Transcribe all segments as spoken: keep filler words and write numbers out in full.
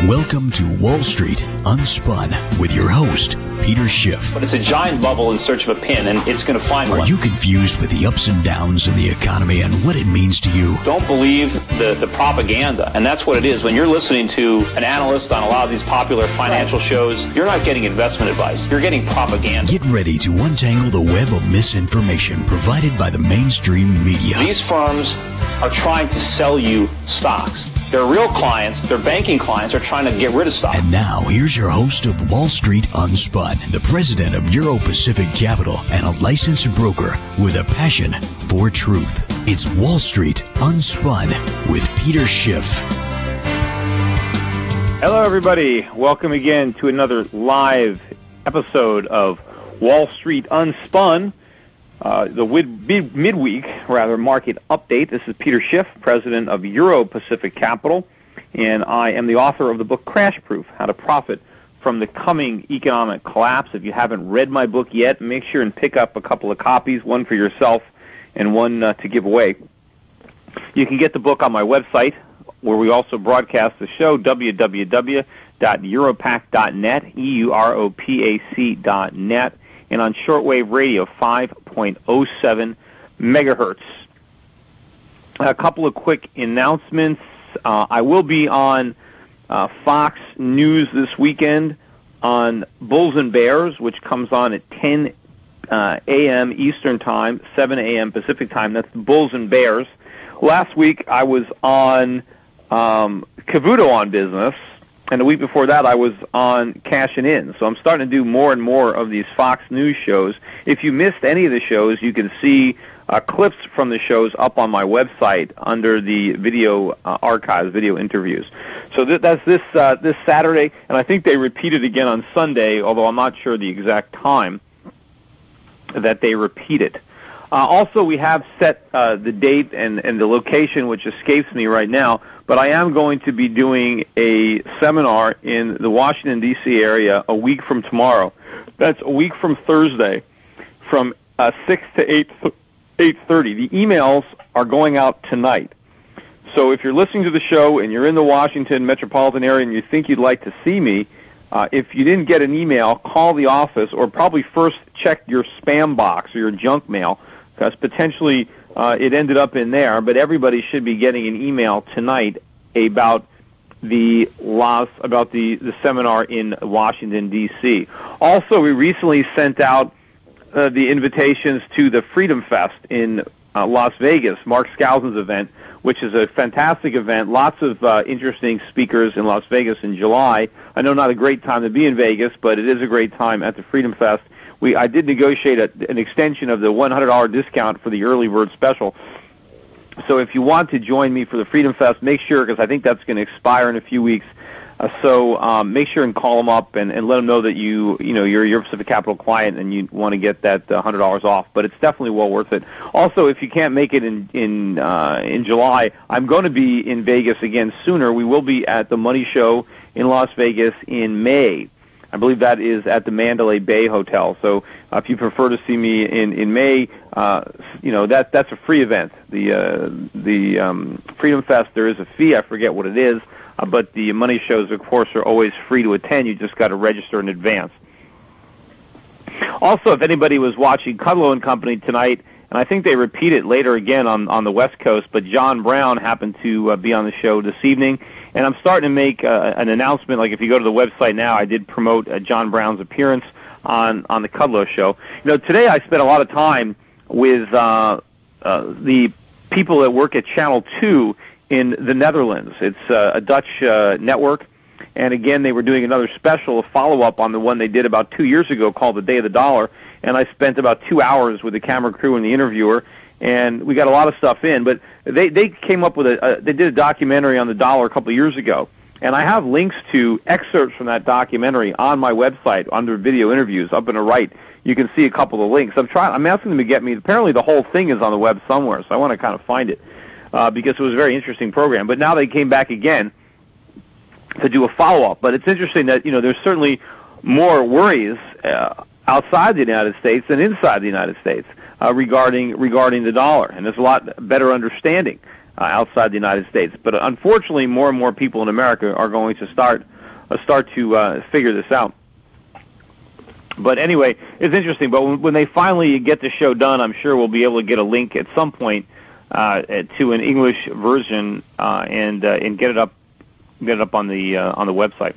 Welcome to Wall Street Unspun with your host, Peter Schiff. But it's a giant bubble in search of a pin, and it's going to find Are one. Are you confused with the ups and downs of the economy and what it means to you? Don't believe the, the propaganda, and that's what it is. When you're listening to an analyst on a lot of these popular financial shows, you're not getting investment advice. You're getting propaganda. Get ready to untangle the web of misinformation provided by the mainstream media. These firms are trying to sell you stocks. Their real clients, their banking clients, are trying to get rid of stock. And now, here's your host of Wall Street Unspun, the president of Euro Pacific Capital, and a licensed broker with a passion for truth. It's Wall Street Unspun with Peter Schiff. Hello, everybody. Welcome again to another live episode of Wall Street Unspun. Uh, the mid- midweek, rather, market update. This is Peter Schiff, president of Euro Pacific Capital, and I am the author of the book Crash Proof, How to Profit from the Coming Economic Collapse. If you haven't read my book yet, make sure and pick up a couple of copies, one for yourself and one uh, to give away. You can get the book on my website, where we also broadcast the show, w w w dot europac dot net, E U R O P A C dot net. And on shortwave radio, five point oh seven megahertz. A couple of quick announcements. Uh, I will be on uh, Fox News this weekend on Bulls and Bears, which comes on at ten a.m. Eastern Time, seven a.m. Pacific Time. That's Bulls and Bears. Last week, I was on um, Cavuto on Business. And the week before that, I was on Cashin' In. So I'm starting to do more and more of these Fox News shows. If you missed any of the shows, you can see uh, clips from the shows up on my website under the video uh, archives, video interviews. So th- that's this uh, this Saturday, and I think they repeat it again on Sunday, although I'm not sure the exact time that they repeat it. Uh, also, we have set uh, the date and, and the location, which escapes me right now, but I am going to be doing a seminar in the Washington, D C area a week from tomorrow. That's a week from Thursday, from uh, six to eight thirty. The emails are going out tonight. So if you're listening to the show and you're in the Washington metropolitan area and you think you'd like to see me, uh, if you didn't get an email, call the office, or probably first check your spam box or your junk mail, because potentially uh, it ended up in there. But everybody should be getting an email tonight about the Las, about the, the seminar in Washington, D C Also, we recently sent out uh, the invitations to the Freedom Fest in uh, Las Vegas, Mark Skousen's event, which is a fantastic event. Lots of uh, interesting speakers in Las Vegas in July. I know not a great time to be in Vegas, but it is a great time at the Freedom Fest. We, I did negotiate a, an extension of the one hundred dollars discount for the early bird special. So if you want to join me for the Freedom Fest, make sure, because I think that's going to expire in a few weeks. Uh, so um, make sure and call them up and, and let them know that you, you know, you're a Euro Pacific Capital client and you want to get that uh, one hundred dollars off. But it's definitely well worth it. Also, if you can't make it in in uh, in July, I'm going to be in Vegas again sooner. We will be at the Money Show in Las Vegas in May. I believe that is at the Mandalay Bay Hotel. So uh, if you prefer to see me in in May, uh, you know that that's a free event. The uh, the um, Freedom Fest, there is a fee. I forget what it is, uh, but the money shows, of course, are always free to attend. You just got to register in advance. Also, if anybody was watching Kudlow and Company tonight, and I think they repeat it later again on on the West Coast, but John Brown happened to uh, be on the show this evening. And I'm starting to make uh, an announcement. Like if you go to the website now, I did promote uh, John Brown's appearance on, on the Kudlow show. You know, today I spent a lot of time with uh, uh, the people that work at Channel two in the Netherlands. It's uh, a Dutch uh, network. And again, they were doing another special, a follow-up on the one they did about two years ago called The Day of the Dollar. And I spent about two hours with the camera crew and the interviewer. And we got a lot of stuff in, but they, they came up with a, a, they did a documentary on the dollar a couple of years ago, and I have links to excerpts from that documentary on my website under video interviews up in the right. You can see a couple of links. I'm trying, I'm asking them to get me, apparently the whole thing is on the web somewhere, so I want to kind of find it, uh, because it was a very interesting program. But now they came back again to do a follow-up, but it's interesting that, you know, there's certainly more worries uh, outside the United States than inside the United States. Uh, regarding regarding the dollar, and there's a lot better understanding uh, outside the United States. But unfortunately, more and more people in America are going to start uh, start to uh, figure this out. But anyway, it's interesting. But when, when they finally get the show done, I'm sure we'll be able to get a link at some point uh, to an English version uh, and uh, and get it up get it up on the uh, on the website.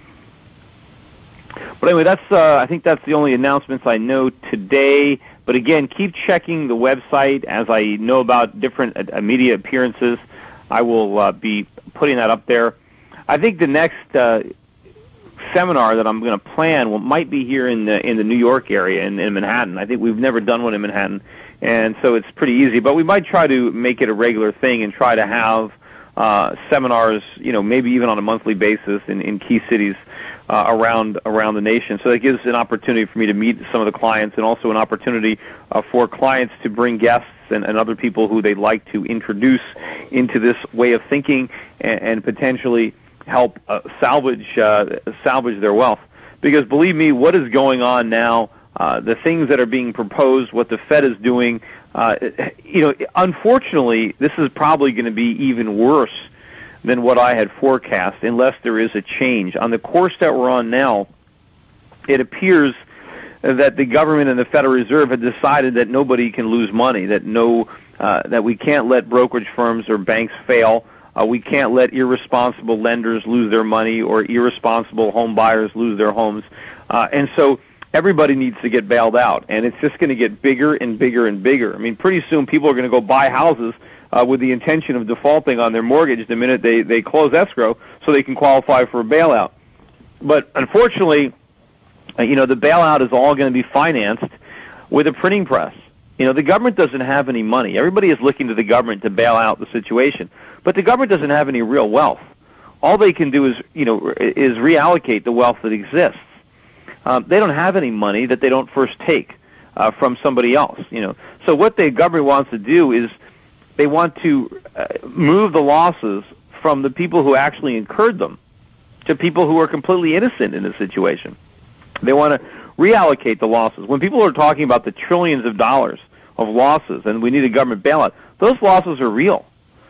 But anyway, that's uh, I think that's the only announcements I know today. But again, keep checking the website as I know about different uh, media appearances. I will uh, be putting that up there. I think the next uh, seminar that I'm going to plan will, might be here in the in the New York area in, in Manhattan. I think we've never done one in Manhattan, and so it's pretty easy. But we might try to make it a regular thing and try to have uh, seminars, you know, maybe even on a monthly basis in, in key cities uh, around around the nation. So that gives an opportunity for me to meet some of the clients, and also an opportunity uh, for clients to bring guests and, and other people who they'd like to introduce into this way of thinking and, and potentially help uh, salvage uh, salvage their wealth. Because believe me, what is going on now, uh, the things that are being proposed, what the Fed is doing, uh, you know, unfortunately, this is probably going to be even worse than what I had forecast unless there is a change. On the course that we're on now, it appears that the government and the Federal Reserve have decided that nobody can lose money, that no, uh, that we can't let brokerage firms or banks fail. Uh, we can't let irresponsible lenders lose their money or irresponsible home buyers lose their homes. Uh, and so everybody needs to get bailed out. And it's just going to get bigger and bigger and bigger. I mean, pretty soon people are going to go buy houses uh, with the intention of defaulting on their mortgage the minute they, they close escrow so they can qualify for a bailout. But unfortunately, uh, you know, the bailout is all going to be financed with a printing press. You know, the government doesn't have any money. Everybody is looking to the government to bail out the situation. But the government doesn't have any real wealth. All they can do is, you know, is reallocate the wealth that exists. Um, they don't have any money that they don't first take uh, from somebody else, you know. So what the government wants to do is they want to uh, move the losses from the people who actually incurred them to people who are completely innocent in the situation. They want to reallocate the losses. When people are talking about the trillions of dollars of losses and we need a government bailout, those losses are real.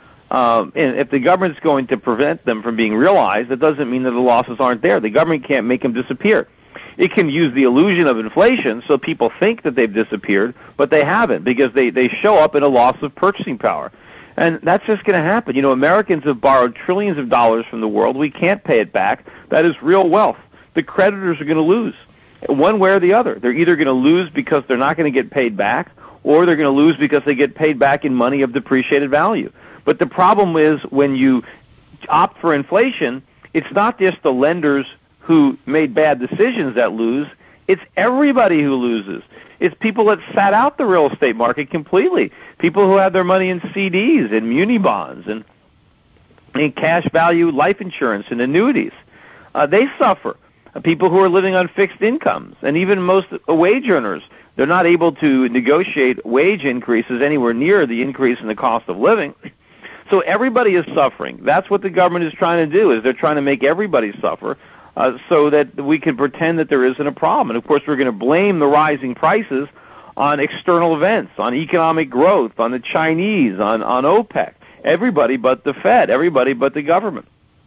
Um, and if the government's going to prevent them from being realized, that doesn't mean that the losses aren't there. The government can't make them disappear. It can use the illusion of inflation so people think that they've disappeared, but they haven't because they, they show up in a loss of purchasing power. And that's just going to happen. You know, Americans have borrowed trillions of dollars from the world. We can't pay it back. That is real wealth. The creditors are going to lose one way or the other. They're either going to lose because they're not going to get paid back, or they're going to lose because they get paid back in money of depreciated value. But the problem is when you opt for inflation, it's not just the lenders who made bad decisions that lose. It's everybody who loses. It's people that sat out the real estate market completely, people who have their money in C Ds and muni bonds and in cash value life insurance and annuities. Uh, they suffer. Uh, people who are living on fixed incomes and even most wage earners, they're not able to negotiate wage increases anywhere near the increase in the cost of living. So everybody is suffering. That's what the government is trying to do, is they're trying to make everybody suffer uh, so that we can pretend that there isn't a problem. And, of course, we're going to blame the rising prices on external events, on economic growth, on the Chinese, on, on OPEC, everybody but the Fed, everybody but the government.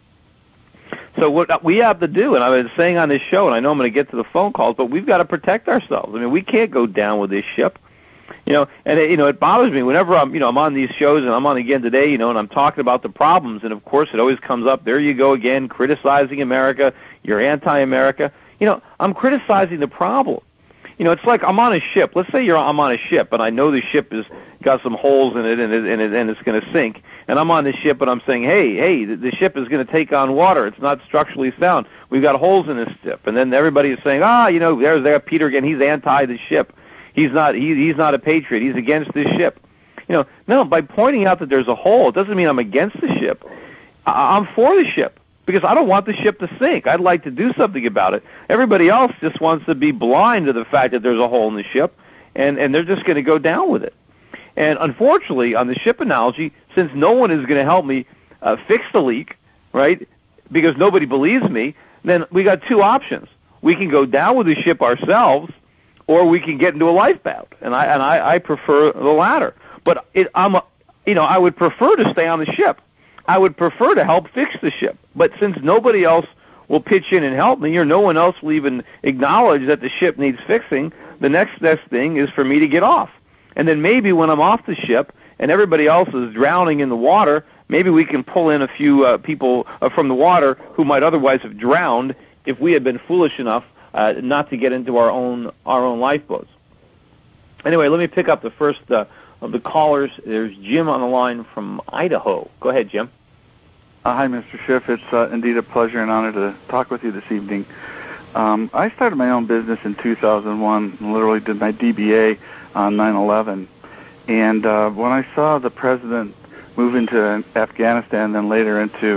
So what we have to do, and I've been saying on this show, and I know I'm going to get to the phone calls, but we've got to protect ourselves. I mean, we can't go down with this ship. You know, and it, you know, it bothers me whenever I'm, you know, I'm on these shows, and I'm on again today, you know, and I'm talking about the problems, and of course it always comes up, there you go again, criticizing America, you're anti-America. You know, I'm criticizing the problem. You know, it's like I'm on a ship. Let's say you're, I'm on a ship, and I know the ship has got some holes in it, and it, and, it, and it's going to sink, and I'm on the ship, and I'm saying, hey, hey, the, the ship is going to take on water. It's not structurally sound. We've got holes in this ship. And then everybody is saying, ah, you know, there's there Peter again. He's anti the ship. He's not. He, he's not a patriot. He's against this ship. You know, no. By pointing out that there's a hole, it doesn't mean I'm against the ship. I, I'm for the ship because I don't want the ship to sink. I'd like to do something about it. Everybody else just wants to be blind to the fact that there's a hole in the ship, and and they're just going to go down with it. And unfortunately, on the ship analogy, since no one is going to help me uh, fix the leak, right? Because nobody believes me, then we got two options. We can go down with the ship ourselves, or we can get into a lifeboat, and I and I, I prefer the latter. But it, I'm, a, you know, I would prefer to stay on the ship. I would prefer to help fix the ship. But since nobody else will pitch in and help me, or no one else will even acknowledge that the ship needs fixing, the next best thing is for me to get off. And then maybe when I'm off the ship and everybody else is drowning in the water, maybe we can pull in a few uh, people uh, from the water who might otherwise have drowned if we had been foolish enough uh, not to get into our own our own lifeboats. Anyway, let me pick up the first uh, of the callers. There's Jim on the line from Idaho. Go ahead, Jim. Uh, hi, Mister Schiff. It's uh, indeed a pleasure and honor to talk with you this evening. Um, I started my own business in two thousand one and literally did my D B A on nine eleven. And uh, when I saw the president move into Afghanistan and then later into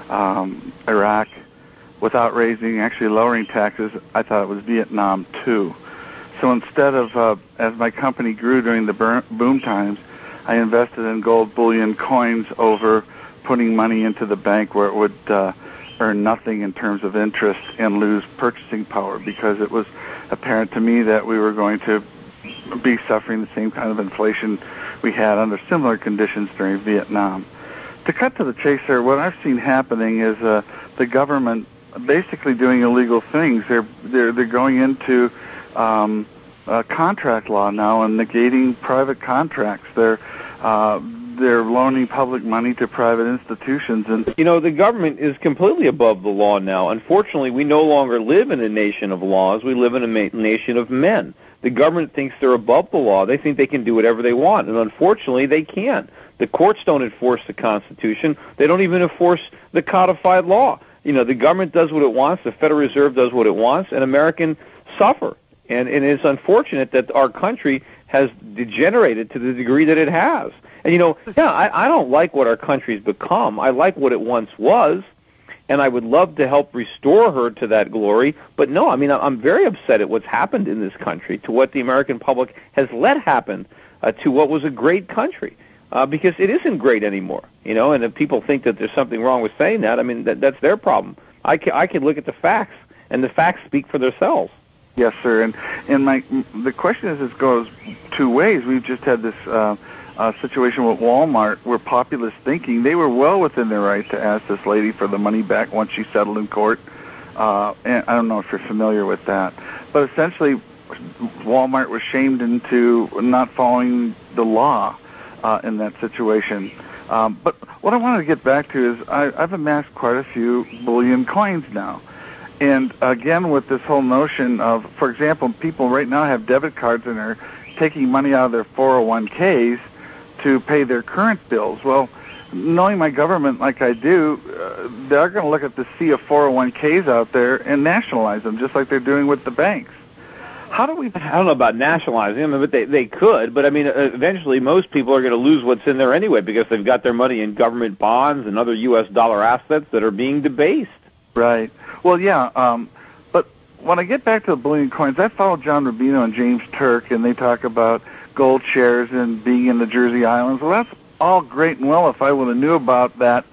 um, Iraq without raising, actually lowering taxes, I thought it was Vietnam too. So instead of, uh, as my company grew during the boom times, I invested in gold bullion coins over putting money into the bank where it would uh, earn nothing in terms of interest and lose purchasing power, because it was apparent to me that we were going to be suffering the same kind of inflation we had under similar conditions during Vietnam. To cut to the chase there, what I've seen happening is uh, the government basically doing illegal things. They're they're they're going into um, uh, contract law now and negating private contracts. They're uh, they're loaning public money to private institutions. And you know, the government is completely above the law now. Unfortunately, we no longer live in a nation of laws. We live in a ma- nation of men. The government thinks they're above the law. They think they can do whatever they want, and unfortunately, they can't. The courts don't enforce the Constitution. They don't even enforce the codified law. You know, the government does what it wants. The Federal Reserve does what it wants, and Americans suffer. And, and it's unfortunate that our country has degenerated to the degree that it has. And, you know, yeah, I, I don't like what our country's become. I like what it once was, and I would love to help restore her to that glory. But no, I mean, I'm very upset at what's happened in this country, to what the American public has let happen uh, to what was a great country, uh, because it isn't great anymore, you know, and if people think that there's something wrong with saying that, I mean, that, that's their problem. I can, I can look at the facts, and the facts speak for themselves. Yes, sir, and, and my the question is, it goes two ways. We've just had this uh, uh, situation with Walmart where populist thinking, they were well within their right to ask this lady for the money back once she settled in court. Uh, and I don't know if you're familiar with that. But essentially, Walmart was shamed into not following the law uh, in that situation. Um, but what I wanted to get back to is I, I've amassed quite a few bullion coins now. And again, with this whole notion of, for example, people right now have debit cards and are taking money out of their four oh one k's to pay their current bills. Well, knowing my government like I do, uh, they're going to look at the sea of four oh one k's out there and nationalize them, just like they're doing with the banks. How do we... I don't know about nationalizing them, but they, they could. But, I mean, eventually most people are going to lose what's in there anyway, because they've got their money in government bonds and other U S dollar assets that are being debased. Right. Well, yeah, um, but when I get back to the bullion coins, I follow John Rubino and James Turk, and they talk about gold shares and being in the Jersey Islands. Well, that's all great and well if I would have knew about that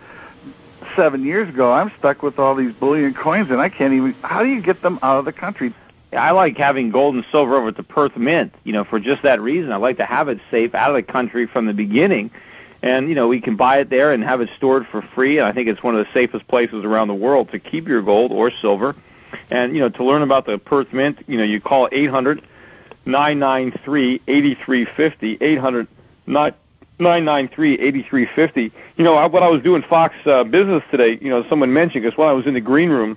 seven years ago. I'm stuck with all these bullion coins, and I can't even... How do you get them out of the country? I like having gold and silver over at the Perth Mint, you know, for just that reason. I like to have it safe out of the country from the beginning. And, you know, we can buy it there and have it stored for free. And I think it's one of the safest places around the world to keep your gold or silver. And, you know, to learn about the Perth Mint, you know, you call eight hundred, nine nine three, eight three five zero, eight hundred, nine nine three, eight three five zero. You know, what I was doing Fox uh, Business today, you know, someone mentioned, because when I was in the green room,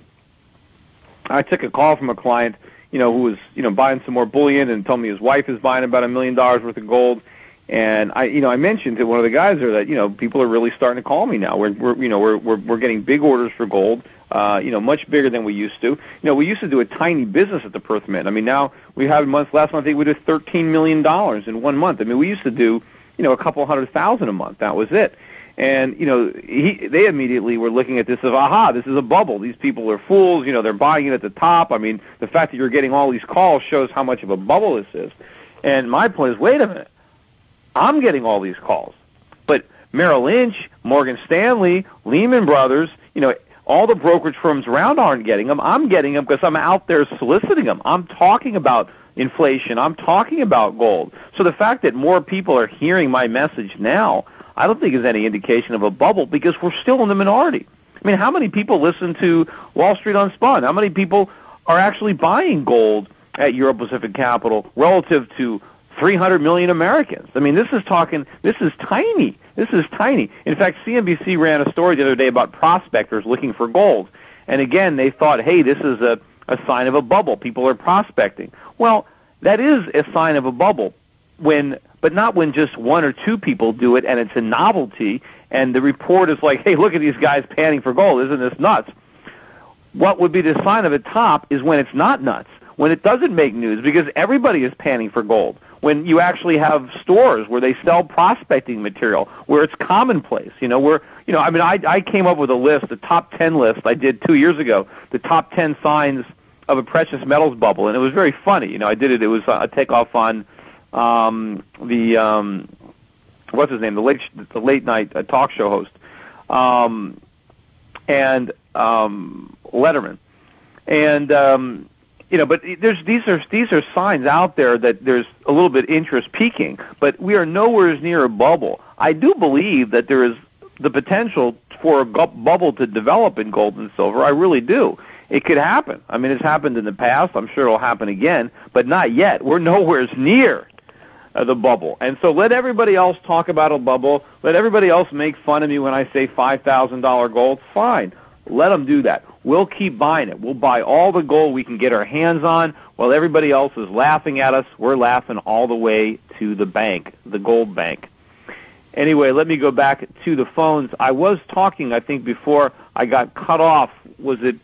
I took a call from a client, you know, who was, you know, buying some more bullion and told me his wife is buying about a million dollars worth of gold. And I, you know, I mentioned to one of the guys there that, you know, people are really starting to call me now. We're, we're you know, we're, we're, we're getting big orders for gold, uh, you know, much bigger than we used to. You know, we used to do a tiny business at the Perth Mint. I mean, now we had months, last month I think we did thirteen million dollars in one month. I mean, we used to do, you know, a couple hundred thousand a month. That was it. And, you know, he, they immediately were looking at this as, aha, this is a bubble. These people are fools. You know, they're buying it at the top. I mean, the fact that you're getting all these calls shows how much of a bubble this is. And my point is, wait a minute. I'm getting all these calls. But Merrill Lynch, Morgan Stanley, Lehman Brothers, you know, all the brokerage firms around aren't getting them. I'm getting them because I'm out there soliciting them. I'm talking about inflation. I'm talking about gold. So the fact that more people are hearing my message now, I don't think is any indication of a bubble, because we're still in the minority. I mean, how many people listen to Wall Street Unspun? How many people are actually buying gold at Euro Pacific Capital relative to three hundred million Americans? I mean, this is talking, this is tiny. This is tiny. In fact, C N B C ran a story the other day about prospectors looking for gold. And again, they thought, hey, this is a, a sign of a bubble. People are prospecting. Well, that is a sign of a bubble, when, but not when just one or two people do it and it's a novelty and the report is like, hey, look at these guys panning for gold. Isn't this nuts? What would be the sign of a top is when it's not nuts, when it doesn't make news, because everybody is panning for gold. When you actually have stores where they sell prospecting material, where it's commonplace, you know, where, you know, I mean, I, I came up with a list, a top ten list I did two years ago, the top ten signs of a precious metals bubble, and it was very funny. You know, I did it, it was a takeoff on um, the, um, what's his name, the late, the late night uh, talk show host, um, and um, Letterman. And, um, you know, but there's these are these are signs out there that there's a little bit interest peaking, but we are nowhere near a bubble. I do believe that there is the potential for a gu- bubble to develop in gold and silver. I really do. It could happen. I mean, it's happened in the past. I'm sure it'll happen again, but not yet. We're nowhere near uh, the bubble. And so let everybody else talk about a bubble. Let everybody else make fun of me when I say five thousand dollars gold. Fine. Let them do that. We'll keep buying it. We'll buy all the gold we can get our hands on while everybody else is laughing at us. We're laughing all the way to the bank, the gold bank. Anyway, let me go back to the phones. I was talking, I think, before I got cut off. Was it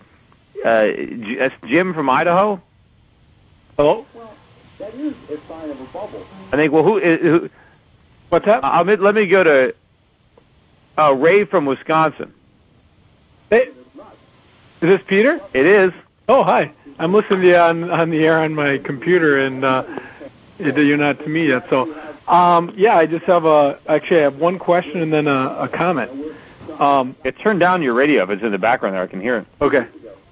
uh, Jim from Idaho? Hello? Well, that is a sign of a bubble. I think, well, who... who What's that? Uh, let me go to uh, Ray from Wisconsin. Hey, is this Peter? It is. Oh, hi. I'm listening to you on, on the air on my computer, and uh, you're not to me yet. So, um, yeah, I just have a, actually I have one question and then a, a comment. Um, it turned down your radio if it's in the background there. I can hear it. Okay.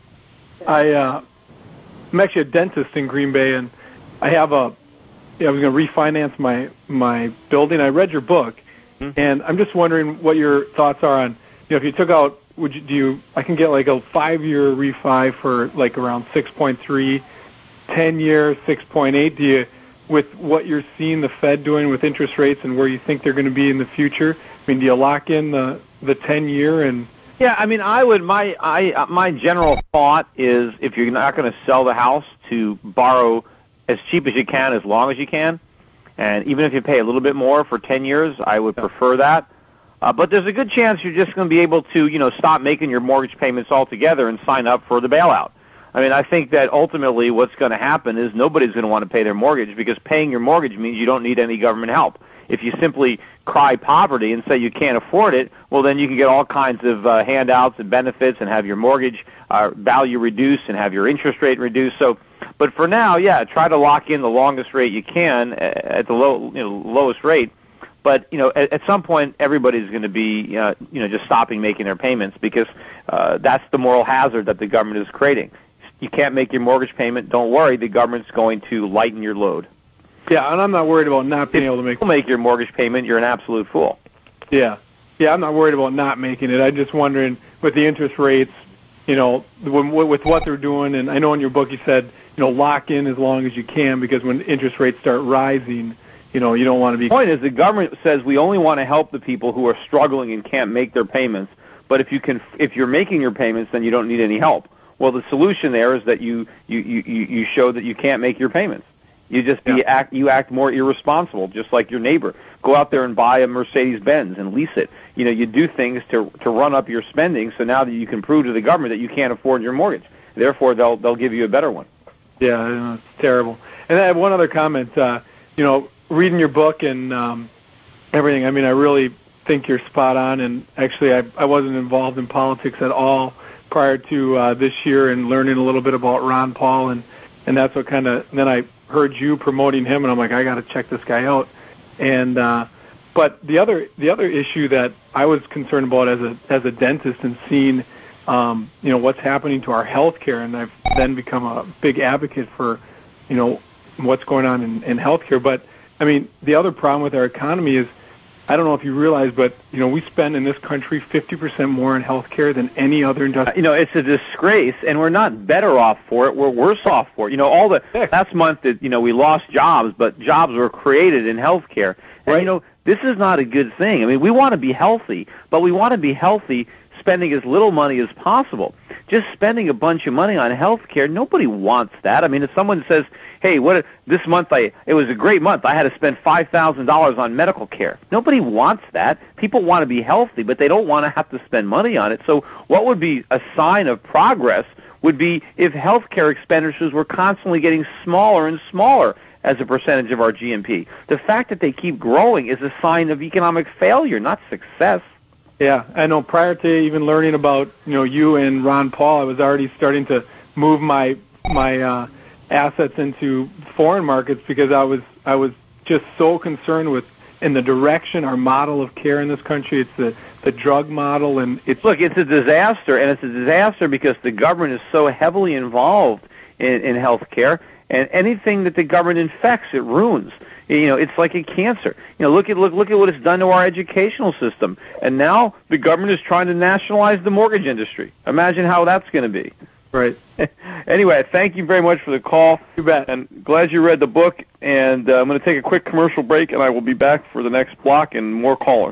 I, uh, I'm actually a dentist in Green Bay, and I have a, yeah, I was going to refinance my, my building. I read your book, mm-hmm. and I'm just wondering what your thoughts are on, you know, if you took out, would you, do you, I can get like a five-year refi for like around six point three, ten-year six point eight. Do you, with what you're seeing the Fed doing with interest rates and where you think they're going to be in the future, I mean, do you lock in the, the ten-year and... Yeah, I mean, I would, my, I, my general thought is if you're not going to sell the house, to borrow as cheap as you can as long as you can. And even if you pay a little bit more for ten years, I would prefer that. Uh, but there's a good chance you're just going to be able to, you know, stop making your mortgage payments altogether and sign up for the bailout. I mean, I think that ultimately what's going to happen is nobody's going to want to pay their mortgage, because paying your mortgage means you don't need any government help. If you simply cry poverty and say you can't afford it, well, then you can get all kinds of uh, handouts and benefits and have your mortgage uh, value reduced and have your interest rate reduced. So, but for now, yeah, try to lock in the longest rate you can at the low, you know, lowest rate. But, you know, at, at some point, everybody's going to be, uh, you know, just stopping making their payments, because uh, that's the moral hazard that the government is creating. You can't make your mortgage payment. Don't worry. The government's going to lighten your load. Yeah, and I'm not worried about not being if able to make... If you make your mortgage payment, you're an absolute fool. Yeah. Yeah, I'm not worried about not making it. I'm just wondering, with the interest rates, you know, with what they're doing, and I know in your book you said, you know, lock in as long as you can, because when interest rates start rising... You know, you don't want to be... The point is, the government says we only want to help the people who are struggling and can't make their payments. But if you can, if you're making your payments, then you don't need any help. Well, the solution there is that you you, you, you show that you can't make your payments. You just be, yeah. act you act more irresponsible, just like your neighbor. Go out there and buy a Mercedes-Benz and lease it. You know, you do things to to run up your spending, so now that you can prove to the government that you can't afford your mortgage. Therefore, they'll they'll give you a better one. Yeah, I know, it's terrible. And I have one other comment. Uh, you know. Reading your book and um, everything, I mean, I really think you're spot on. And actually, I, I wasn't involved in politics at all prior to uh, this year, and learning a little bit about Ron Paul, and, and that's what kind of. Then I heard you promoting him, and I'm like, I got to check this guy out. And uh, but the other the other issue that I was concerned about as a as a dentist, and seeing, um, you know, what's happening to our health care, and I've then become a big advocate for, you know, what's going on in, in health care, but. I mean, the other problem with our economy is I don't know if you realize, but you know we spend in this country fifty percent more on health care than any other industrial. You know, it's a disgrace, and we're not better off for it. We're worse off for it. You know, all the last month that you know we lost jobs, but jobs were created in health care. And Right. you know, this is not a good thing. I mean, we want to be healthy, but we want to be healthy spending as little money as possible. Just spending a bunch of money on health care, nobody wants that. I mean, if someone says, hey, what this month, I it was a great month. I had to spend five thousand dollars on medical care. Nobody wants that. People want to be healthy, but they don't want to have to spend money on it. So what would be a sign of progress would be if health care expenditures were constantly getting smaller and smaller as a percentage of our G N P. The fact that they keep growing is a sign of economic failure, not success. Yeah, I know. Prior to even learning about you know you and Ron Paul, I was already starting to move my my uh, assets into foreign markets because I was I was just so concerned with in the direction our model of care in this country. It's the the drug model, and it's Look, it's a disaster, and it's a disaster because the government is so heavily involved in, in health care, and anything that the government infects, it ruins. You know, it's like a cancer. You know, look at look look at what it's done to our educational system. And now the government is trying to nationalize the mortgage industry. Imagine how that's going to be. right. Anyway, thank you very much for the call. You bet. And glad you read the book. And uh, I'm going to take a quick commercial break, and I will be back for the next block and more callers.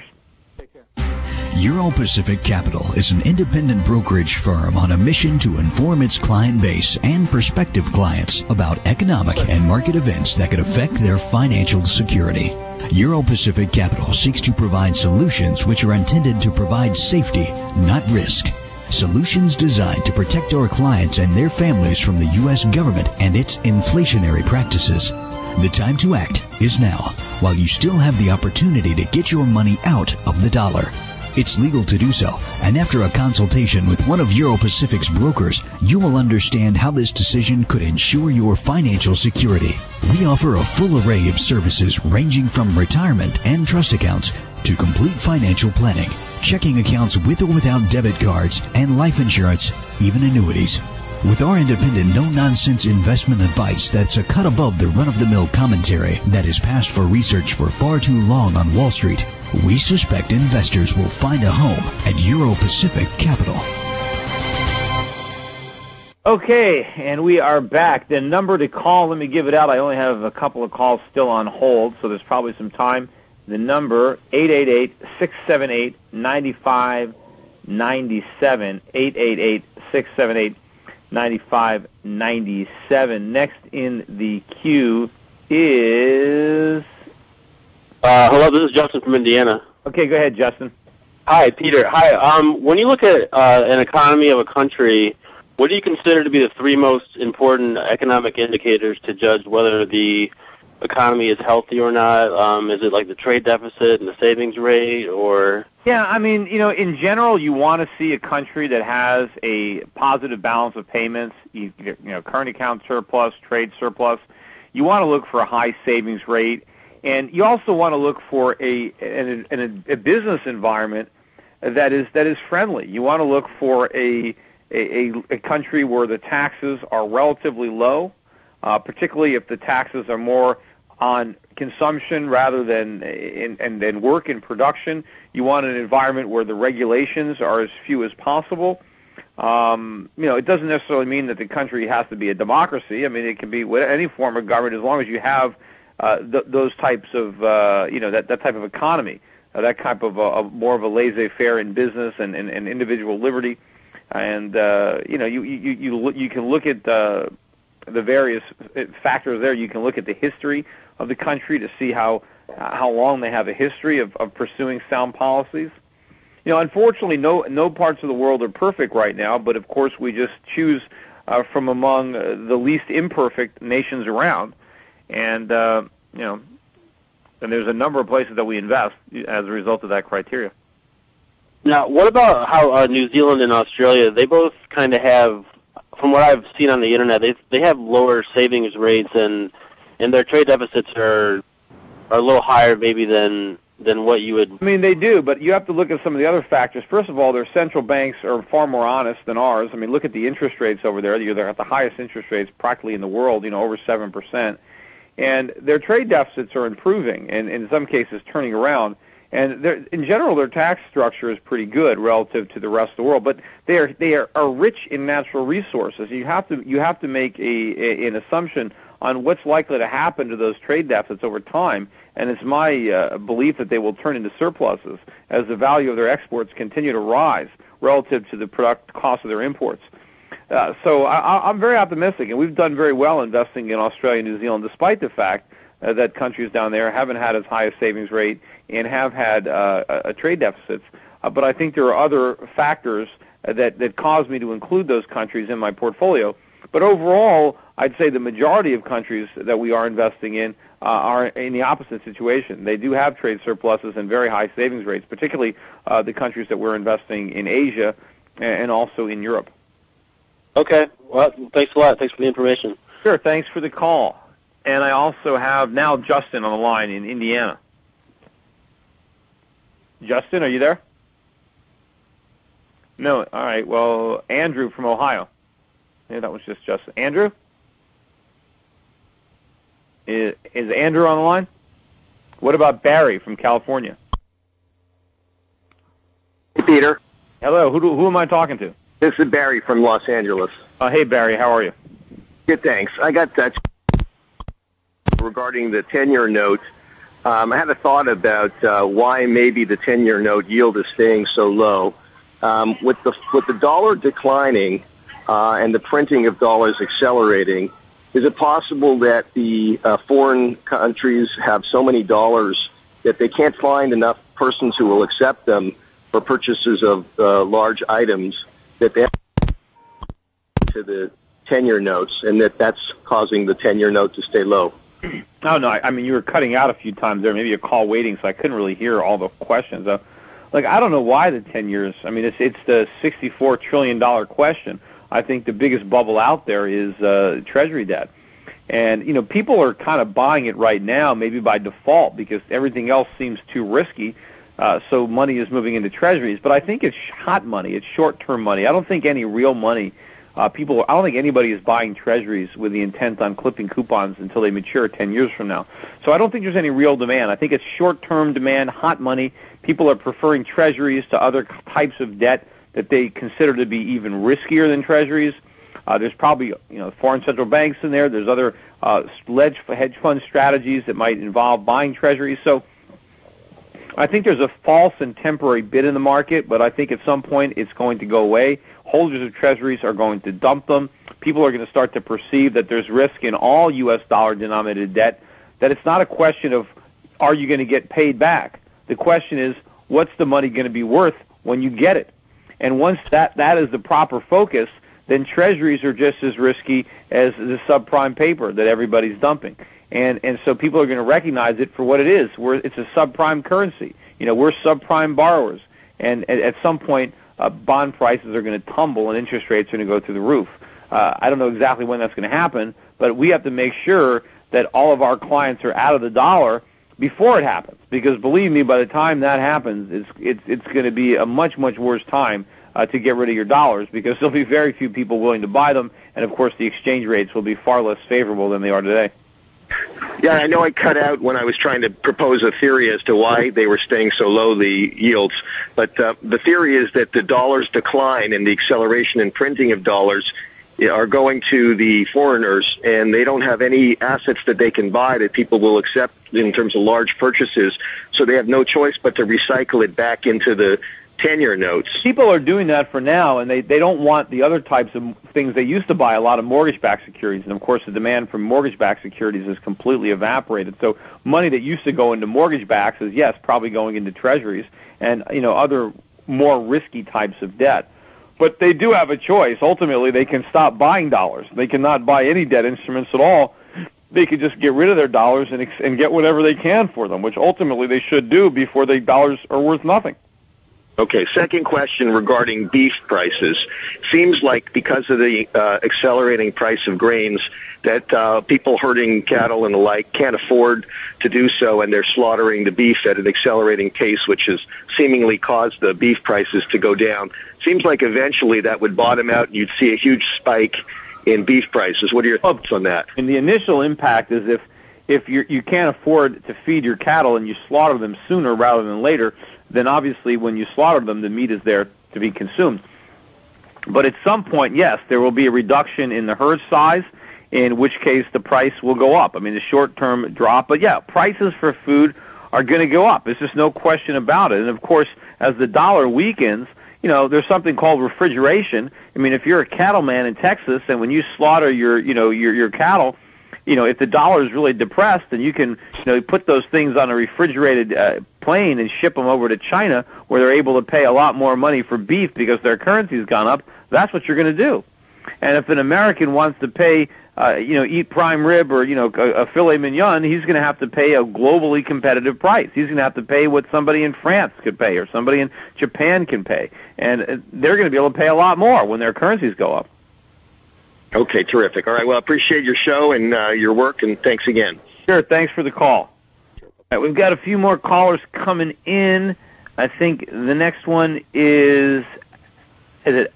Euro Pacific Capital is an independent brokerage firm on a mission to inform its client base and prospective clients about economic and market events that could affect their financial security. Euro Pacific Capital seeks to provide solutions which are intended to provide safety, not risk. Solutions designed to protect our clients and their families from the U S government and its inflationary practices. The time to act is now, while you still have the opportunity to get your money out of the dollar. It's legal to do so, and after a consultation with one of Euro Pacific's brokers, you will understand how this decision could ensure your financial security. We offer a full array of services ranging from retirement and trust accounts to complete financial planning, checking accounts with or without debit cards, and life insurance, even annuities. With our independent, no-nonsense investment advice that's a cut above the run-of-the-mill commentary that is passed for research for far too long on Wall Street, we suspect investors will find a home at Euro Pacific Capital. Okay, and we are back. The number to call, let me give it out. I only have a couple of calls still on hold, so there's probably some time. The number, eight eight eight, six seven eight, nine five nine seven, eight eight eight, six seven eight, nine five nine seven. Next in the queue is... Uh, hello, this is Justin from Indiana. Okay, go ahead, Justin. Hi, Peter. Hi. Um, when you look at uh, an economy of a country, what do you consider to be the three most important economic indicators to judge whether the economy is healthy or not? Um, is it like the trade deficit and the savings rate, or... Yeah, I mean, you know, in general, you want to see a country that has a positive balance of payments, you, you know, current account surplus, trade surplus. You want to look for a high savings rate. And you also want to look for a, an, an, a business environment that is that is friendly. You want to look for a a, a country where the taxes are relatively low, uh, particularly if the taxes are more on consumption rather than in, and then work and production. You want an environment where the regulations are as few as possible. Um, you know, it doesn't necessarily mean that the country has to be a democracy. I mean, it can be any form of government as long as you have Uh, th- those types of, uh, you know, that, that type of economy, uh, that type of a, a more of a laissez-faire in business and, and, and individual liberty. And, uh, you know, you, you, you, you can look at uh, the various factors there. You can look at the history of the country to see how how long they have a history of, of pursuing sound policies. You know, unfortunately, no, no parts of the world are perfect right now, but of course we just choose uh, from among uh, the least imperfect nations around. And, uh, you know, and there's a number of places that we invest as a result of that criteria. Now, what about how uh, New Zealand and Australia, they both kind of have, from what I've seen on the Internet, they they have lower savings rates, and and their trade deficits are are a little higher maybe than than what you would... I mean, they do, but you have to look at some of the other factors. First of all, their central banks are far more honest than ours. I mean, look at the interest rates over there. They're at the highest interest rates practically in the world, you know, over seven percent. And their trade deficits are improving, and in some cases turning around. And in general, their tax structure is pretty good relative to the rest of the world. But they are they are, are rich in natural resources. You have to you have to make a, a an assumption on what's likely to happen to those trade deficits over time. And it's my uh, belief that they will turn into surpluses as the value of their exports continue to rise relative to the product cost of their imports. Uh, so I, I'm very optimistic, and we've done very well investing in Australia and New Zealand, despite the fact uh, that countries down there haven't had as high a savings rate and have had uh, a, a trade deficits. Uh, but I think there are other factors uh, that, that cause me to include those countries in my portfolio. But overall, I'd say the majority of countries that we are investing in uh, are in the opposite situation. They do have trade surpluses and very high savings rates, particularly uh, the countries that we're investing in Asia and also in Europe. Okay. Well, thanks a lot. Thanks for the information. Sure. Thanks for the call. And I also have now Justin on the line in Indiana. Justin, are you there? No. All right. Well, Andrew from Ohio. Yeah, that was just Justin. Andrew? Is, is Andrew on the line? What about Barry from California? Hey, Peter. Hello. Who, do, who am I talking to? This is Barry from Los Angeles. Uh, hey, Barry. How are you? Good, thanks. I got that regarding the ten-year note. Um, I had a thought about uh, why maybe the ten-year note yield is staying so low. Um, with the with the dollar declining uh, and the printing of dollars accelerating, is it possible that the uh, foreign countries have so many dollars that they can't find enough persons who will accept them for purchases of uh, large items that they have to the ten-year notes, and that that's causing the ten-year note to stay low? Oh, no, I mean, you were cutting out a few times there, maybe a call waiting, so I couldn't really hear all the questions. Uh, like, I don't know why the ten years, I mean, it's it's the sixty-four trillion dollars question. I think the biggest bubble out there is uh, Treasury debt. And, you know, people are kind of buying it right now, maybe by default, because everything else seems too risky. Uh, so money is moving into treasuries, but I think it's hot money. It's short-term money. I don't think any real money. Uh, people, I don't think anybody is buying treasuries with the intent on clipping coupons until they mature ten years from now. So I don't think there's any real demand. I think it's short-term demand, hot money. People are preferring treasuries to other types of debt that they consider to be even riskier than treasuries. Uh, there's probably, you know, foreign central banks in there. There's other uh, hedge fund strategies that might involve buying treasuries. So I think there's a false and temporary bid in the market, but I think at some point it's going to go away. Holders of treasuries are going to dump them. People are going to start to perceive that there's risk in all U S dollar-denominated debt, that it's not a question of are you going to get paid back. The question is, what's the money going to be worth when you get it? And once that, that is the proper focus, then treasuries are just as risky as the subprime paper that everybody's dumping. And and so people are going to recognize it for what it is. We're, it's a subprime currency. You know, we're subprime borrowers. And at, at some point, uh, bond prices are going to tumble and interest rates are going to go through the roof. Uh, I don't know exactly when that's going to happen, but we have to make sure that all of our clients are out of the dollar before it happens. Because believe me, by the time that happens, it's it's, it's going to be a much, much worse time uh, to get rid of your dollars, because there'll be very few people willing to buy them. And, of course, the exchange rates will be far less favorable than they are today. Yeah, I know I cut out when I was trying to propose a theory as to why they were staying so low, the yields. But uh, the theory is that the dollar's decline and the acceleration in printing of dollars are going to the foreigners, and they don't have any assets that they can buy that people will accept in terms of large purchases. So they have no choice but to recycle it back into the ten-year notes. People are doing that for now, and they, they don't want the other types of things. They used to buy a lot of mortgage-backed securities, and, of course, the demand for mortgage-backed securities has completely evaporated. So money that used to go into mortgage-backs is, yes, probably going into treasuries and, you know, other more risky types of debt. But they do have a choice. Ultimately, they can stop buying dollars. They cannot buy any debt instruments at all. They could just get rid of their dollars and, and get whatever they can for them, which ultimately they should do before the dollars are worth nothing. Okay, second question regarding beef prices. Seems like because of the uh, accelerating price of grains that uh, people herding cattle and the like can't afford to do so, and they're slaughtering the beef at an accelerating pace, which has seemingly caused the beef prices to go down. Seems like eventually that would bottom out and you'd see a huge spike in beef prices. What are your thoughts on that? And the initial impact is if if you you can't afford to feed your cattle and you slaughter them sooner rather than later, then obviously when you slaughter them, the meat is there to be consumed. But at some point, yes, there will be a reduction in the herd size, in which case the price will go up. I mean, the short-term drop. But, yeah, prices for food are going to go up. There's just no question about it. And, of course, as the dollar weakens, you know, there's something called refrigeration. I mean, if you're a cattleman in Texas and when you slaughter your, you know, your, your cattle, you know, if the dollar is really depressed, then you can, you know, put those things on a refrigerated uh, plane and ship them over to China where they're able to pay a lot more money for beef because their currency's gone up. That's what you're going to do. And if an American wants to pay, uh, you know, eat prime rib or, you know, a, a filet mignon, he's going to have to pay a globally competitive price. He's going to have to pay what somebody in France could pay or somebody in Japan can pay. And uh, they're going to be able to pay a lot more when their currencies go up. Okay, terrific. All right, well, I appreciate your show and uh, your work, and thanks again. Sure, thanks for the call. All right, we've got a few more callers coming in. I think the next one is, is it